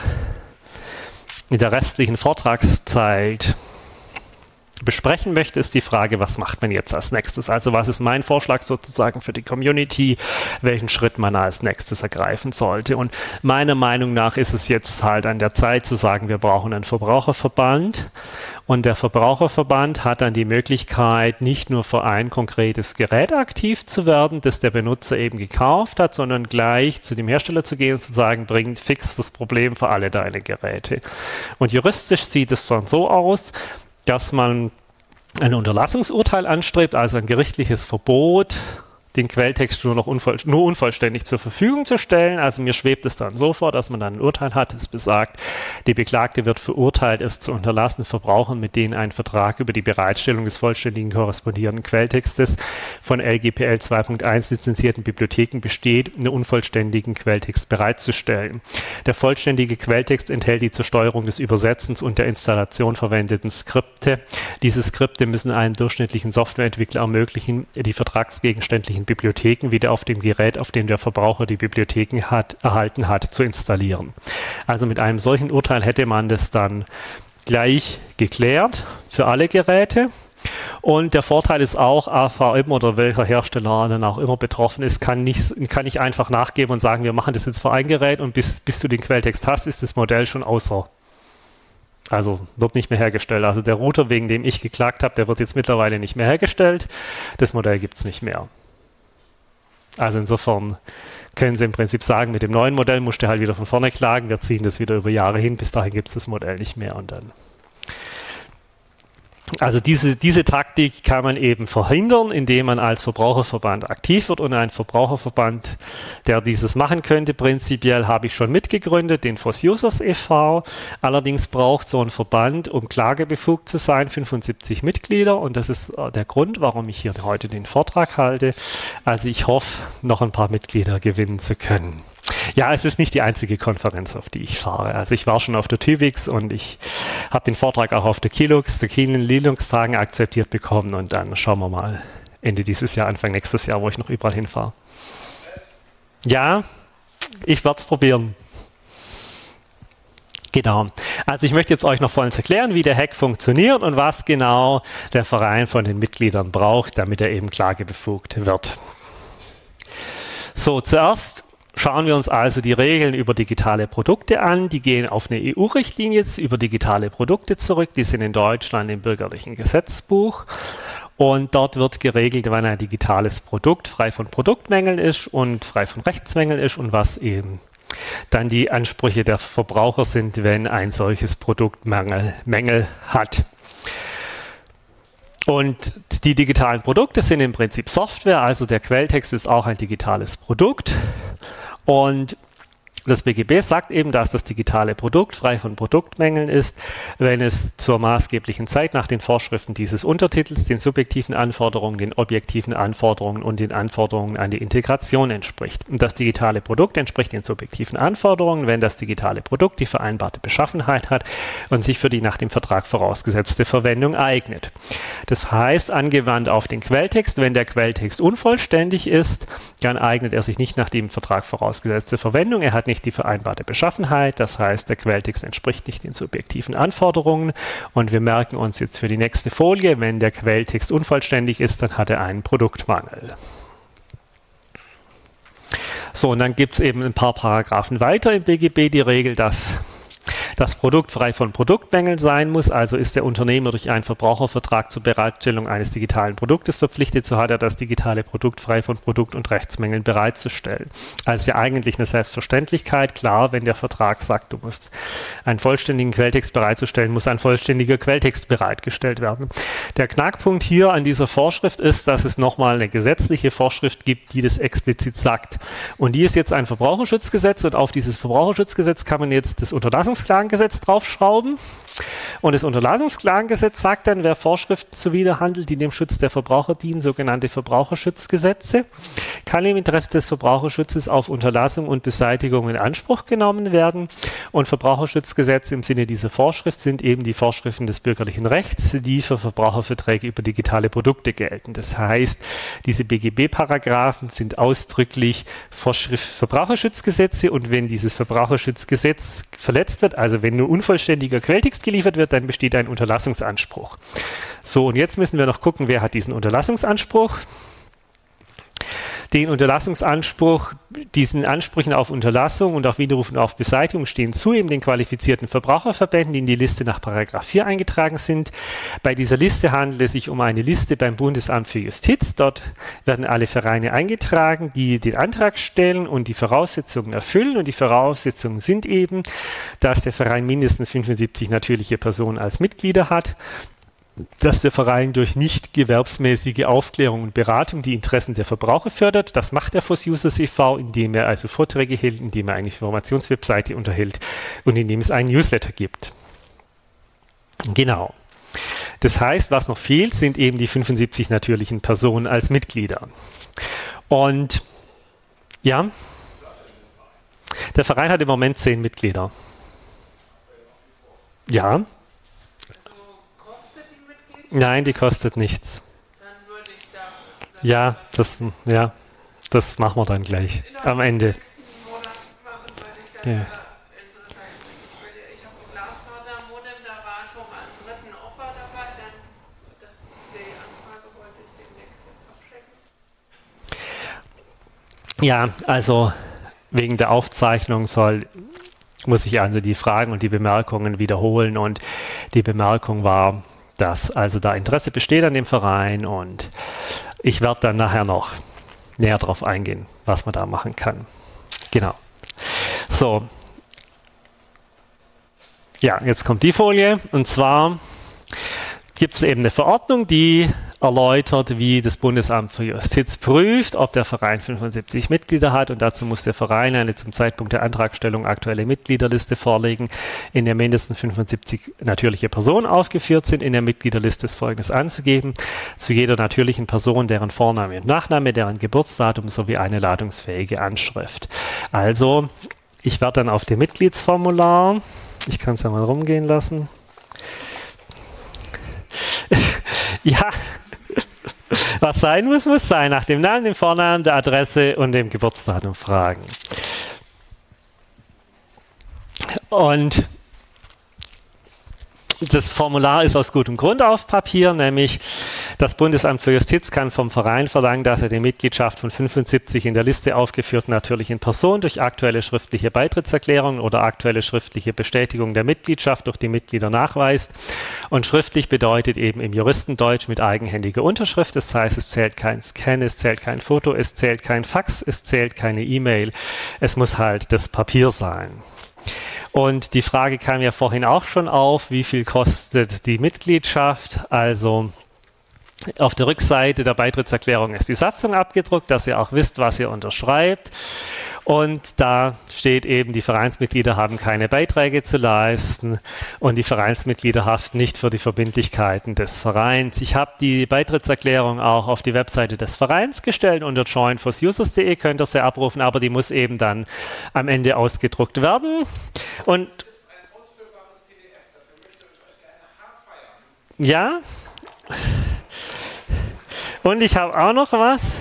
in der restlichen Vortragszeit besprechen möchte, ist die Frage, was macht man jetzt als nächstes? Also was ist mein Vorschlag sozusagen für die Community, welchen Schritt man als nächstes ergreifen sollte? Und meiner Meinung nach ist es jetzt halt an der Zeit zu sagen, wir brauchen einen Verbraucherverband. Und der Verbraucherverband hat dann die Möglichkeit, nicht nur für ein konkretes Gerät aktiv zu werden, das der Benutzer eben gekauft hat, sondern gleich zu dem Hersteller zu gehen und zu sagen, bringt fix das Problem für alle deine Geräte. Und juristisch sieht es dann so aus, dass man ein Unterlassungsurteil anstrebt, also ein gerichtliches Verbot, den Quelltext nur noch unvoll, nur unvollständig zur Verfügung zu stellen. Also mir schwebt es dann so vor, dass man dann ein Urteil hat, das besagt, die Beklagte wird verurteilt, es zu unterlassen, Verbrauchern, mit denen ein Vertrag über die Bereitstellung des vollständigen korrespondierenden Quelltextes von L G P L zwei Punkt eins lizenzierten Bibliotheken besteht, einen unvollständigen Quelltext bereitzustellen. Der vollständige Quelltext enthält die zur Steuerung des Übersetzens und der Installation verwendeten Skripte. Diese Skripte müssen einem durchschnittlichen Softwareentwickler ermöglichen, die vertragsgegenständlichen Bibliotheken wieder auf dem Gerät, auf dem der Verbraucher die Bibliotheken hat, erhalten hat, zu installieren. Also mit einem solchen Urteil hätte man das dann gleich geklärt für alle Geräte. Und der Vorteil ist auch, A V M oder welcher Hersteller dann auch immer betroffen ist, kann nicht, kann nicht einfach nachgeben und sagen, wir machen das jetzt für ein Gerät und bis, bis du den Quelltext hast, ist das Modell schon außer. Also wird nicht mehr hergestellt. Also der Router, wegen dem ich geklagt habe, der wird jetzt mittlerweile nicht mehr hergestellt. Das Modell gibt es nicht mehr. Also insofern können Sie im Prinzip sagen, mit dem neuen Modell musst du halt wieder von vorne klagen, wir ziehen das wieder über Jahre hin, bis dahin gibt es das Modell nicht mehr und dann. Also diese, diese Taktik kann man eben verhindern, indem man als Verbraucherverband aktiv wird und ein Verbraucherverband, der dieses machen könnte, prinzipiell habe ich schon mitgegründet, den F O S Users e V Allerdings braucht so ein Verband, um klagebefugt zu sein, fünfundsiebzig Mitglieder und das ist der Grund, warum ich hier heute den Vortrag halte. Also ich hoffe, noch ein paar Mitglieder gewinnen zu können. Ja, es ist nicht die einzige Konferenz, auf die ich fahre. Also ich war schon auf der TÜBIX und ich habe den Vortrag auch auf der Kilux, der Keenan Linux-Tagen akzeptiert bekommen und dann schauen wir mal Ende dieses Jahr, Anfang nächstes Jahr, wo ich noch überall hinfahre. Ja, ich werde es probieren. Genau. Also ich möchte jetzt euch noch vollends erklären, wie der Hack funktioniert und was genau der Verein von den Mitgliedern braucht, damit er eben klagebefugt wird. So, zuerst schauen wir uns also die Regeln über digitale Produkte an. Die gehen auf eine E U-Richtlinie über digitale Produkte zurück. Die sind in Deutschland im bürgerlichen Gesetzbuch. Und dort wird geregelt, wann ein digitales Produkt frei von Produktmängeln ist und frei von Rechtsmängeln ist und was eben dann die Ansprüche der Verbraucher sind, wenn ein solches Produkt Mängel, Mängel hat. Und die digitalen Produkte sind im Prinzip Software, also der Quelltext ist auch ein digitales Produkt. Und das B G B sagt eben, dass das digitale Produkt frei von Produktmängeln ist, wenn es zur maßgeblichen Zeit nach den Vorschriften dieses Untertitels, den subjektiven Anforderungen, den objektiven Anforderungen und den Anforderungen an die Integration entspricht. Und das digitale Produkt entspricht den subjektiven Anforderungen, wenn das digitale Produkt die vereinbarte Beschaffenheit hat und sich für die nach dem Vertrag vorausgesetzte Verwendung eignet. Das heißt, angewandt auf den Quelltext, wenn der Quelltext unvollständig ist, dann eignet er sich nicht nach dem Vertrag vorausgesetzte Verwendung. Er hat nicht die vereinbarte Beschaffenheit, das heißt, der Quelltext entspricht nicht den subjektiven Anforderungen und wir merken uns jetzt für die nächste Folie, wenn der Quelltext unvollständig ist, dann hat er einen Produktmangel. So, und dann gibt es eben ein paar Paragraphen weiter im B G B die Regel, dass das Produkt frei von Produktmängeln sein muss, also ist der Unternehmer durch einen Verbrauchervertrag zur Bereitstellung eines digitalen Produktes verpflichtet, so hat er das digitale Produkt frei von Produkt- und Rechtsmängeln bereitzustellen. Also ja eigentlich eine Selbstverständlichkeit, klar, wenn der Vertrag sagt, du musst einen vollständigen Quelltext bereitzustellen, muss ein vollständiger Quelltext bereitgestellt werden. Der Knackpunkt hier an dieser Vorschrift ist, dass es nochmal eine gesetzliche Vorschrift gibt, die das explizit sagt. Und die ist jetzt ein Verbraucherschutzgesetz und auf dieses Verbraucherschutzgesetz kann man jetzt das Unterlassungsklagengesetz draufschrauben. Und das Unterlassungsklagengesetz sagt dann, wer Vorschriften zuwiderhandelt, die dem Schutz der Verbraucher dienen, sogenannte Verbraucherschutzgesetze, kann im Interesse des Verbraucherschutzes auf Unterlassung und Beseitigung in Anspruch genommen werden. Und Verbraucherschutzgesetze im Sinne dieser Vorschrift sind eben die Vorschriften des bürgerlichen Rechts, die für Verbraucherverträge über digitale Produkte gelten. Das heißt, diese B G B-Paragraphen sind ausdrücklich Vorschrift Verbraucherschutzgesetze und wenn dieses Verbraucherschutzgesetz verletzt wird, also wenn nur unvollständiger Quelltext geliefert wird, dann besteht ein Unterlassungsanspruch. So, und jetzt müssen wir noch gucken, wer hat diesen Unterlassungsanspruch. Den Unterlassungsanspruch, diesen Ansprüchen auf Unterlassung und auf Widerruf und auf Beseitigung stehen zu eben den qualifizierten Verbraucherverbänden, die in die Liste nach Paragraph vier eingetragen sind. Bei dieser Liste handelt es sich um eine Liste beim Bundesamt für Justiz. Dort werden alle Vereine eingetragen, die den Antrag stellen und die Voraussetzungen erfüllen. Und die Voraussetzungen sind eben, dass der Verein mindestens fünfundsiebzig natürliche Personen als Mitglieder hat, dass der Verein durch nicht gewerbsmäßige Aufklärung und Beratung die Interessen der Verbraucher fördert. Das macht der F O S Users e V, indem er also Vorträge hält, indem er eine Informationswebseite unterhält und indem es einen Newsletter gibt. Genau. Das heißt, was noch fehlt, sind eben die fünfundsiebzig natürlichen Personen als Mitglieder. Und ja, der Verein hat im Moment zehn Mitglieder. Ja. Nein, die kostet nichts. Dann würde ich da... Dann ja, das, ja, das machen wir dann gleich am Ende. Machen, weil ich dann ja. Interessant finde. Ich habe ein Glasfaser-Modem, da war schon mal ein dritten Offer dabei, dann das, die Anfrage wollte ich demnächst abchecken. Ja, also wegen der Aufzeichnung soll... muss ich also die Fragen und die Bemerkungen wiederholen und die Bemerkung war, dass also da Interesse besteht an dem Verein und ich werde dann nachher noch näher darauf eingehen, was man da machen kann. Genau. So. Ja, jetzt kommt die Folie. Und zwar gibt es eben eine Verordnung, die erläutert, wie das Bundesamt für Justiz prüft, ob der Verein fünfundsiebzig Mitglieder hat. Und dazu muss der Verein eine zum Zeitpunkt der Antragstellung aktuelle Mitgliederliste vorlegen, in der mindestens fünfundsiebzig natürliche Personen aufgeführt sind. In der Mitgliederliste ist Folgendes anzugeben: Zu jeder natürlichen Person deren Vorname und Nachname, deren Geburtsdatum sowie eine ladungsfähige Anschrift. Also, ich werde dann auf dem Mitgliedsformular, ich kann es ja mal rumgehen lassen. Ja, was sein muss, muss sein. Nach dem Namen, dem Vornamen, der Adresse und dem Geburtsdatum fragen. Und das Formular ist aus gutem Grund auf Papier, nämlich das Bundesamt für Justiz kann vom Verein verlangen, dass er die Mitgliedschaft von fünfundsiebzig in der Liste aufgeführten natürlichen Personen durch aktuelle schriftliche Beitrittserklärungen oder aktuelle schriftliche Bestätigung der Mitgliedschaft durch die Mitglieder nachweist. Und schriftlich bedeutet eben im Juristendeutsch mit eigenhändiger Unterschrift. Das heißt, es zählt kein Scan, es zählt kein Foto, es zählt kein Fax, es zählt keine E-Mail. Es muss halt das Papier sein. Und die Frage kam ja vorhin auch schon auf, wie viel kostet die Mitgliedschaft? Also auf der Rückseite der Beitrittserklärung ist die Satzung abgedruckt, dass ihr auch wisst, was ihr unterschreibt. Und da steht eben, die Vereinsmitglieder haben keine Beiträge zu leisten und die Vereinsmitglieder haften nicht für die Verbindlichkeiten des Vereins. Ich habe die Beitrittserklärung auch auf die Webseite des Vereins gestellt. Unter join for users punkt de könnt ihr sie abrufen, aber die muss eben dann am Ende ausgedruckt werden. Und das ist ein ausfüllbares P D F, dafür möchte ich euch gerne hart feiern. Ja. Und ich habe auch noch was.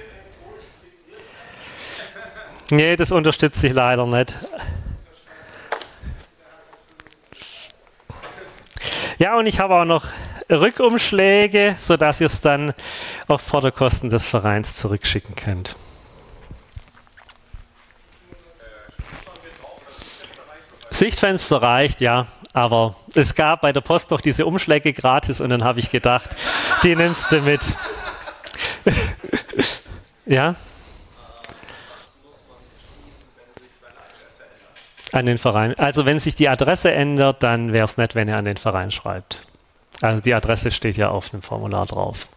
Nee, das unterstütze ich leider nicht. Ja, und ich habe auch noch Rückumschläge, sodass ihr es dann auf Portokosten des Vereins zurückschicken könnt. Sichtfenster reicht, ja, aber es gab bei der Post doch diese Umschläge gratis und dann habe ich gedacht, die nimmst du mit. Ja? An den Verein. Also wenn sich die Adresse ändert, dann wäre es nett, wenn ihr an den Verein schreibt. Also die Adresse steht ja auf dem Formular drauf.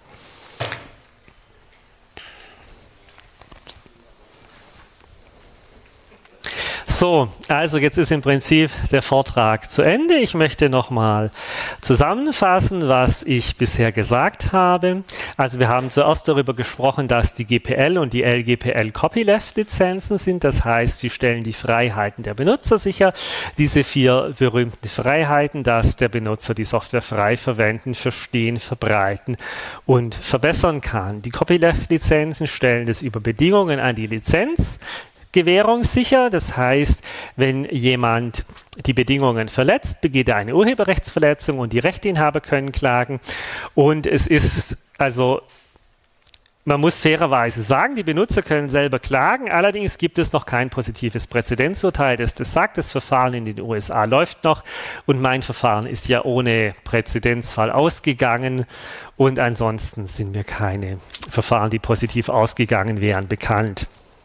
So, also jetzt ist im Prinzip der Vortrag zu Ende. Ich möchte nochmal zusammenfassen, was ich bisher gesagt habe. Also wir haben zuerst darüber gesprochen, dass die G P L und die L G P L Copyleft-Lizenzen sind. Das heißt, sie stellen die Freiheiten der Benutzer sicher. Diese vier berühmten Freiheiten, dass der Benutzer die Software frei verwenden, verstehen, verbreiten und verbessern kann. Die Copyleft-Lizenzen stellen das über Bedingungen an die Lizenz Gewährung sicher, das heißt, wenn jemand die Bedingungen verletzt, begeht er eine Urheberrechtsverletzung und die Rechteinhaber können klagen. Und es ist, also, man muss fairerweise sagen, die Benutzer können selber klagen, allerdings gibt es noch kein positives Präzedenzurteil, das das sagt. Das Verfahren in den U S A läuft noch und mein Verfahren ist ja ohne Präzedenzfall ausgegangen und ansonsten sind mir keine Verfahren, die positiv ausgegangen wären, bekannt.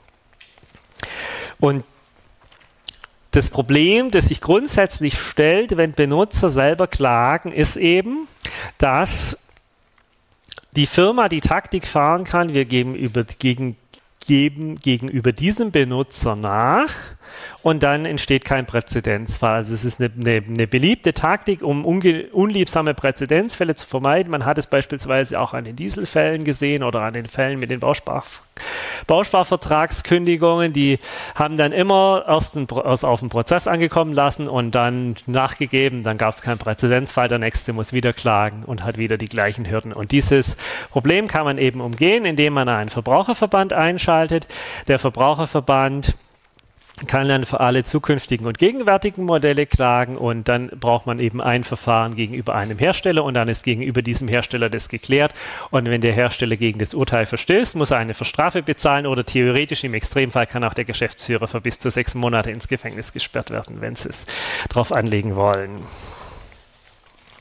Und das Problem, das sich grundsätzlich stellt, wenn Benutzer selber klagen, ist eben, dass die Firma die Taktik fahren kann, wir geben, über, gegen, geben gegenüber diesem Benutzer nach und dann entsteht kein Präzedenzfall. Also es ist eine, eine, eine beliebte Taktik, um unge, unliebsame Präzedenzfälle zu vermeiden. Man hat es beispielsweise auch an den Dieselfällen gesehen oder an den Fällen mit den Bausparf Bausparvertragskündigungen. Die haben dann immer erst einen, erst auf den Prozess angekommen lassen und dann nachgegeben. Dann gab es keinen Präzedenzfall. Der nächste muss wieder klagen und hat wieder die gleichen Hürden. Und dieses Problem kann man eben umgehen, indem man einen Verbraucherverband einschaltet. Der Verbraucherverband kann dann für alle zukünftigen und gegenwärtigen Modelle klagen und dann braucht man eben ein Verfahren gegenüber einem Hersteller und dann ist gegenüber diesem Hersteller das geklärt und wenn der Hersteller gegen das Urteil verstößt, muss er eine Strafe bezahlen oder theoretisch im Extremfall kann auch der Geschäftsführer für bis zu sechs Monate ins Gefängnis gesperrt werden, wenn sie es drauf anlegen wollen.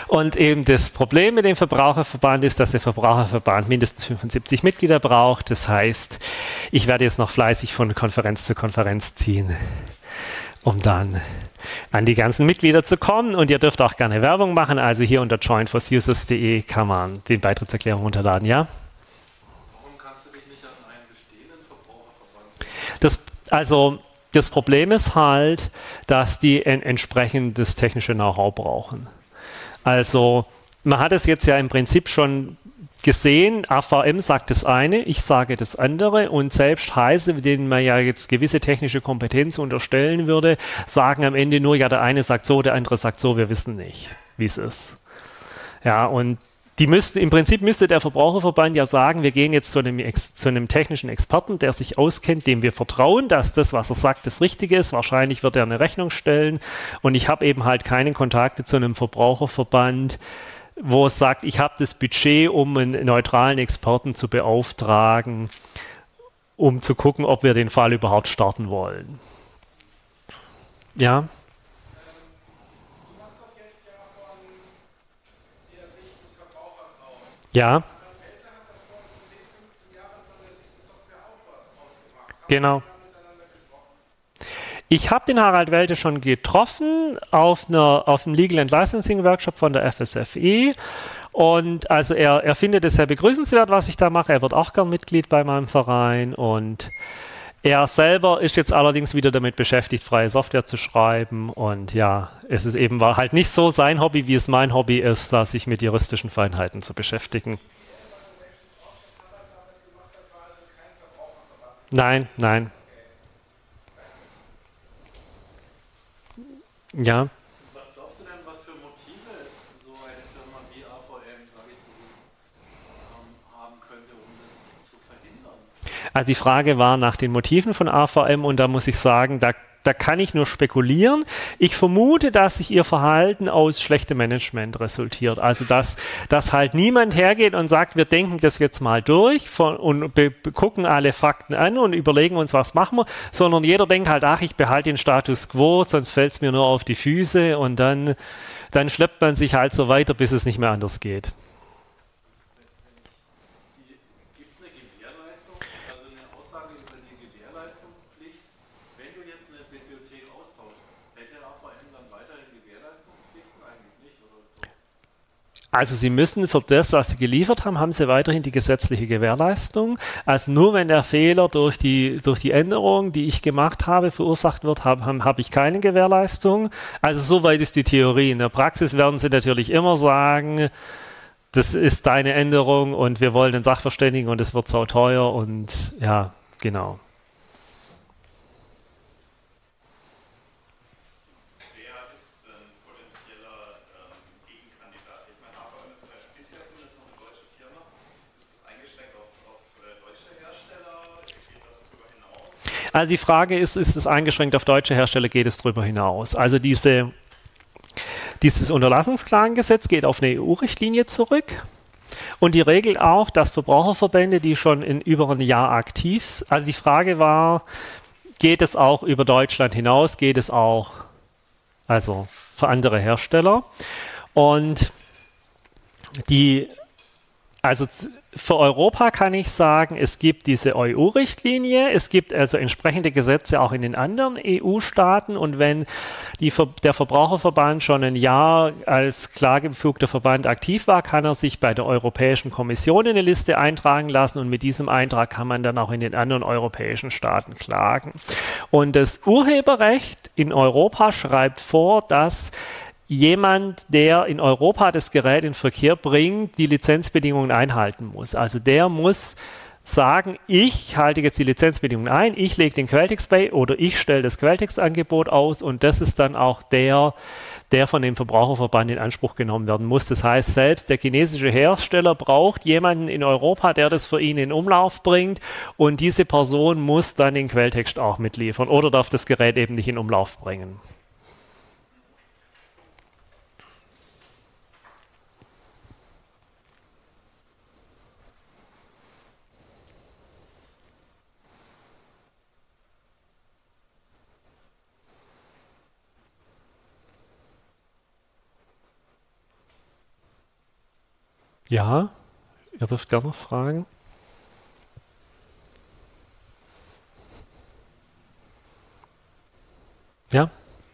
Und eben das Problem mit dem Verbraucherverband ist, dass der Verbraucherverband mindestens fünfundsiebzig Mitglieder braucht. Das heißt, ich werde jetzt noch fleißig von Konferenz zu Konferenz ziehen, um dann an die ganzen Mitglieder zu kommen. Und ihr dürft auch gerne Werbung machen. Also hier unter join force users punkt de kann man die Beitrittserklärung runterladen, ja? Warum kannst du dich nicht an einen bestehenden Verbraucherverband? Das, also das Problem ist halt, dass die ein entsprechendes technische Know-how brauchen. Also man hat es jetzt ja im Prinzip schon gesehen, A V M sagt das eine, ich sage das andere und selbst Heise, denen man ja jetzt gewisse technische Kompetenz unterstellen würde, sagen am Ende nur, ja, der eine sagt so, der andere sagt so, wir wissen nicht, wie es ist. Ja, und die müsste, im Prinzip müsste der Verbraucherverband ja sagen, wir gehen jetzt zu einem, Ex, zu einem technischen Experten, der sich auskennt, dem wir vertrauen, dass das, was er sagt, das Richtige ist. Wahrscheinlich wird er eine Rechnung stellen und ich habe eben halt keine Kontakte zu einem Verbraucherverband, wo es sagt, ich habe das Budget, um einen neutralen Experten zu beauftragen, um zu gucken, ob wir den Fall überhaupt starten wollen. Ja? Ähm, du machst das jetzt ja von der Sicht des Verbrauchers aus. Ja. Harald Welter hat das vor zehn, fünfzehn Jahren von der Sicht des Software-Autors ausgemacht. Haben Genau. wir da miteinander gesprochen? Ich habe den Harald Welte schon getroffen auf, einer, auf einem Legal and Licensing Workshop von der F S F E und also er, er findet es sehr begrüßenswert, was ich da mache. Er wird auch gern Mitglied bei meinem Verein und er selber ist jetzt allerdings wieder damit beschäftigt, freie Software zu schreiben und ja, es ist eben war halt nicht so sein Hobby, wie es mein Hobby ist, da sich mit juristischen Feinheiten zu beschäftigen. Nein, nein. Ja. Was glaubst du denn, was für Motive so eine Firma wie A V M, sage ich bewusst, ähm, haben könnte, um das zu verhindern? Also die Frage war nach den Motiven von A V M und da muss ich sagen, da, da kann ich nur spekulieren. Ich vermute, dass sich ihr Verhalten aus schlechtem Management resultiert. Also dass, dass halt niemand hergeht und sagt, wir denken das jetzt mal durch von, und be, be, gucken alle Fakten an und überlegen uns, was machen wir, sondern jeder denkt halt, ach, ich behalte den Status quo, sonst fällt es mir nur auf die Füße und dann, dann schleppt man sich halt so weiter, bis es nicht mehr anders geht. Gibt es eine Gewährleistung, also eine Aussage über die Gewährleistungspflicht? Wenn du jetzt eine Bibliothek austauschst, hält der A V M dann weiterhin Gewährleistungspflichten? Eigentlich nicht, oder so? Also Sie müssen für das, was Sie geliefert haben, haben Sie weiterhin die gesetzliche Gewährleistung. Also nur wenn der Fehler durch die, durch die Änderung, die ich gemacht habe, verursacht wird, habe hab, hab ich keine Gewährleistung. Also soweit ist die Theorie. In der Praxis werden Sie natürlich immer sagen, das ist deine Änderung und wir wollen den Sachverständigen und es wird so teuer und ja, genau. Wer ist ein potenzieller ähm, Gegenkandidat? Ich meine, A V M ist, ist ja zumindest noch eine deutsche Firma. Ist das eingeschränkt auf, auf äh, deutsche Hersteller? Geht das darüber hinaus? Also die Frage ist, ist es eingeschränkt auf deutsche Hersteller, geht es darüber hinaus? Also diese, dieses Unterlassungsklagengesetz geht auf eine E U-Richtlinie zurück. Und die regelt auch, dass Verbraucherverbände, die schon in über ein Jahr aktiv sind, also die Frage war, geht es auch über Deutschland hinaus, geht es auch also für andere Hersteller? Und die, also für Europa kann ich sagen, es gibt diese E U-Richtlinie, es gibt also entsprechende Gesetze auch in den anderen E U-Staaten und wenn die, der Verbraucherverband schon ein Jahr als klagebefugter Verband aktiv war, kann er sich bei der Europäischen Kommission in eine Liste eintragen lassen und mit diesem Eintrag kann man dann auch in den anderen europäischen Staaten klagen. Und das Urheberrecht in Europa schreibt vor, dass jemand, der in Europa das Gerät in Verkehr bringt, die Lizenzbedingungen einhalten muss. Also der muss sagen, ich halte jetzt die Lizenzbedingungen ein, ich lege den Quelltext bei oder ich stelle das Quelltextangebot aus und das ist dann auch der, der von dem Verbraucherverband in Anspruch genommen werden muss. Das heißt, selbst der chinesische Hersteller braucht jemanden in Europa, der das für ihn in Umlauf bringt und diese Person muss dann den Quelltext auch mitliefern oder darf das Gerät eben nicht in Umlauf bringen. Ja, ihr dürft gerne noch fragen. Ja?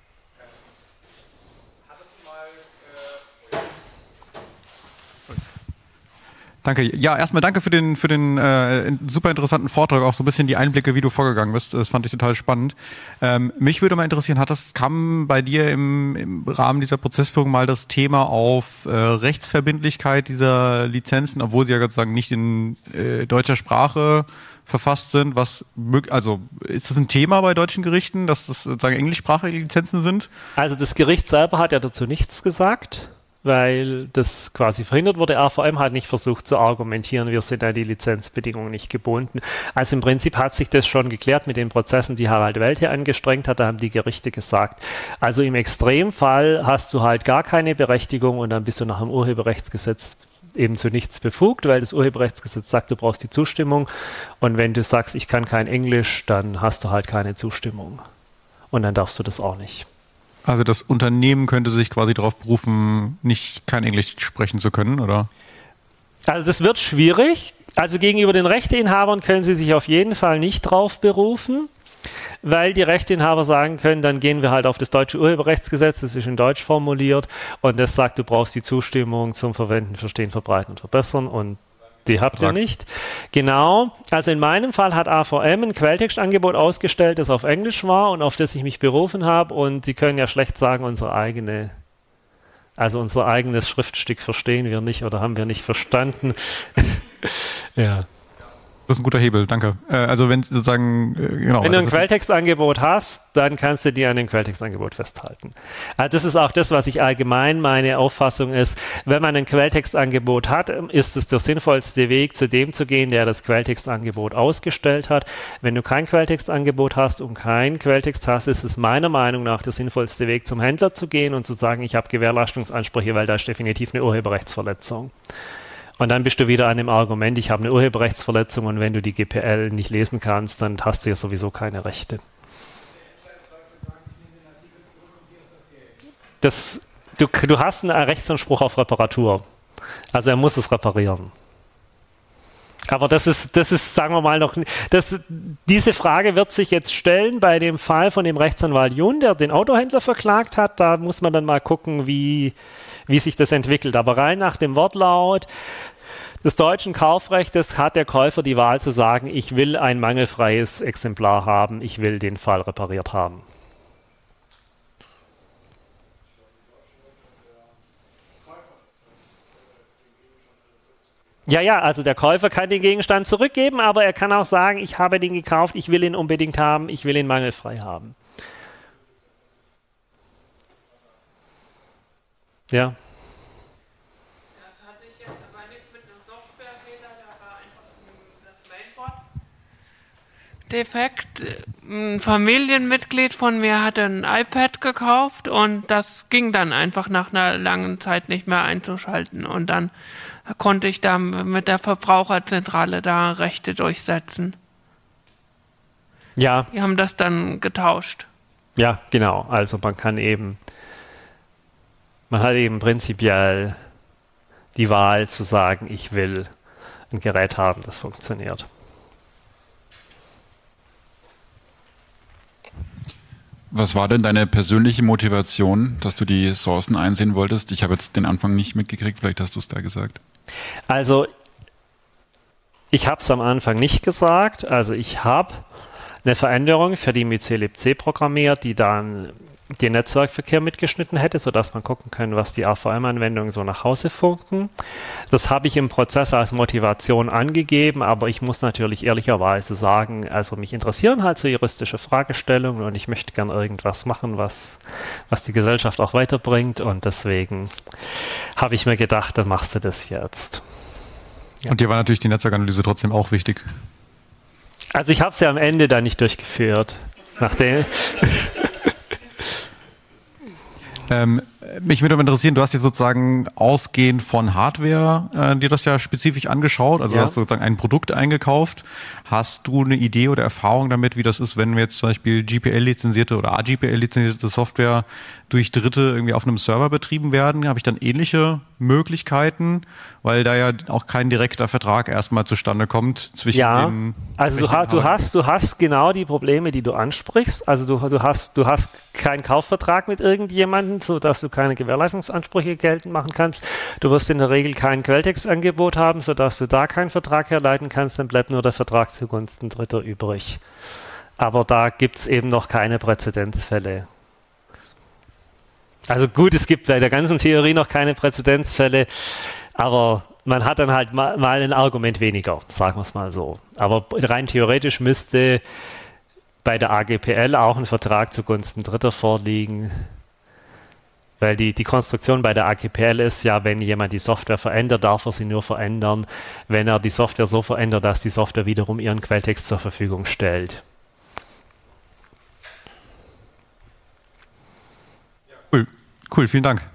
Danke. Ja, erstmal danke für den für den äh, super interessanten Vortrag, auch so ein bisschen die Einblicke, wie du vorgegangen bist. Das fand ich total spannend. Ähm, mich würde mal interessieren, hat das kam bei dir im, im Rahmen dieser Prozessführung mal das Thema auf äh, Rechtsverbindlichkeit dieser Lizenzen, obwohl sie ja sozusagen nicht in äh, deutscher Sprache verfasst sind? Was also ist das ein Thema bei deutschen Gerichten, dass das sozusagen englischsprachige Lizenzen sind? Also das Gericht selber hat ja dazu nichts gesagt, weil das quasi verhindert wurde. A V M hat nicht versucht zu argumentieren, wir sind an die Lizenzbedingungen nicht gebunden. Also im Prinzip hat sich das schon geklärt mit den Prozessen, die Harald Welt hier angestrengt hat, da haben die Gerichte gesagt. Also im Extremfall hast du halt gar keine Berechtigung und dann bist du nach dem Urheberrechtsgesetz eben zu nichts befugt, weil das Urheberrechtsgesetz sagt, du brauchst die Zustimmung und wenn du sagst, ich kann kein Englisch, dann hast du halt keine Zustimmung und dann darfst du das auch nicht. Also das Unternehmen könnte sich quasi darauf berufen, nicht kein Englisch sprechen zu können, oder? Also das wird schwierig. Also gegenüber den Rechteinhabern können sie sich auf jeden Fall nicht drauf berufen, weil die Rechteinhaber sagen können, dann gehen wir halt auf das deutsche Urheberrechtsgesetz, das ist in Deutsch formuliert und das sagt, du brauchst die Zustimmung zum Verwenden, Verstehen, Verbreiten und Verbessern und die habt ihr nicht. Genau. Also in meinem Fall hat A V M ein Quelltextangebot ausgestellt, das auf Englisch war und auf das ich mich berufen habe. Und Sie können ja schlecht sagen, unsere eigene, also unser eigenes Schriftstück verstehen wir nicht oder haben wir nicht verstanden. Ja. Das ist ein guter Hebel, danke. Äh, also wenn sozusagen, äh, genau. Wenn du ein Quelltextangebot hast, dann kannst du dir an dem Quelltextangebot festhalten. Also das ist auch das, was ich allgemein meine Auffassung ist. Wenn man ein Quelltextangebot hat, ist es der sinnvollste Weg, zu dem zu gehen, der das Quelltextangebot ausgestellt hat. Wenn du kein Quelltextangebot hast und keinen Quelltext hast, ist es meiner Meinung nach der sinnvollste Weg, zum Händler zu gehen und zu sagen, ich habe Gewährleistungsansprüche, weil da ist definitiv eine Urheberrechtsverletzung. Und dann bist du wieder an dem Argument, ich habe eine Urheberrechtsverletzung und wenn du die G P L nicht lesen kannst, dann hast du ja sowieso keine Rechte. Das, du, du hast einen Rechtsanspruch auf Reparatur. Also er muss es reparieren. Aber das ist, das ist, sagen wir mal noch, das, diese Frage wird sich jetzt stellen bei dem Fall von dem Rechtsanwalt Jun, der den Autohändler verklagt hat. Da muss man dann mal gucken, wie, wie sich das entwickelt. Aber rein nach dem Wortlaut des deutschen Kaufrechtes hat der Käufer die Wahl zu sagen, ich will ein mangelfreies Exemplar haben, ich will den Fall repariert haben. Ja, ja, also der Käufer kann den Gegenstand zurückgeben, aber er kann auch sagen, ich habe den gekauft, ich will ihn unbedingt haben, ich will ihn mangelfrei haben. Ja. Das hatte ich jetzt aber nicht mit einem Softwarefehler, da war einfach das Mainboard defekt. Ein Familienmitglied von mir hatte ein iPad gekauft und das ging dann einfach nach einer langen Zeit nicht mehr einzuschalten und dann konnte ich da mit der Verbraucherzentrale da Rechte durchsetzen. Ja. Die haben das dann getauscht. Ja, genau. Also man kann eben, man hat eben prinzipiell die Wahl zu sagen, ich will ein Gerät haben, das funktioniert. Was war denn deine persönliche Motivation, dass du die Sourcen einsehen wolltest? Ich habe jetzt den Anfang nicht mitgekriegt, vielleicht hast du es da gesagt. Also, ich habe es am Anfang nicht gesagt. Also, ich habe eine Veränderung für die myclibc programmiert, die dann den Netzwerkverkehr mitgeschnitten hätte, sodass man gucken kann, was die A V M-Anwendungen so nach Hause funken. Das habe ich im Prozess als Motivation angegeben, aber ich muss natürlich ehrlicherweise sagen, also mich interessieren halt so juristische Fragestellungen und ich möchte gern irgendwas machen, was, was die Gesellschaft auch weiterbringt und deswegen habe ich mir gedacht, dann machst du das jetzt. Ja. Und dir war natürlich die Netzwerkanalyse trotzdem auch wichtig. Also ich habe es ja am Ende dann nicht durchgeführt. Nachdem... Ähm, mich würde interessieren, du hast jetzt sozusagen ausgehend von Hardware äh, dir das ja spezifisch angeschaut, also ja. hast du sozusagen ein Produkt eingekauft. Hast du eine Idee oder Erfahrung damit, wie das ist, wenn wir jetzt zum Beispiel G P L-lizenzierte oder A G P L-lizenzierte Software durch Dritte irgendwie auf einem Server betrieben werden? Habe ich dann ähnliche Möglichkeiten, weil da ja auch kein direkter Vertrag erstmal zustande kommt zwischen Ja, den also du, ha, du, hast, du hast genau die Probleme, die du ansprichst. Also du, du, hast, du hast keinen Kaufvertrag mit irgendjemandem, sodass du keine Gewährleistungsansprüche geltend machen kannst. Du wirst in der Regel kein Quelltextangebot haben, sodass du da keinen Vertrag herleiten kannst. Dann bleibt nur der Vertrag zugunsten Dritter übrig. Aber da gibt es eben noch keine Präzedenzfälle. Also gut, es gibt bei der ganzen Theorie noch keine Präzedenzfälle, aber man hat dann halt mal, mal ein Argument weniger, sagen wir es mal so. Aber rein theoretisch müsste bei der A G P L auch ein Vertrag zugunsten Dritter vorliegen, weil die, die Konstruktion bei der A G P L ist ja, wenn jemand die Software verändert, darf er sie nur verändern, wenn er die Software so verändert, dass die Software wiederum ihren Quelltext zur Verfügung stellt. Cool, cool, vielen Dank.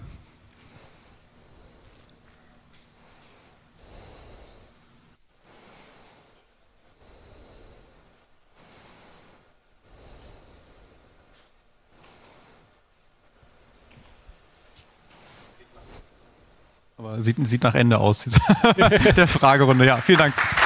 Aber sieht, sieht nach Ende aus, der Fragerunde. Ja, vielen Dank.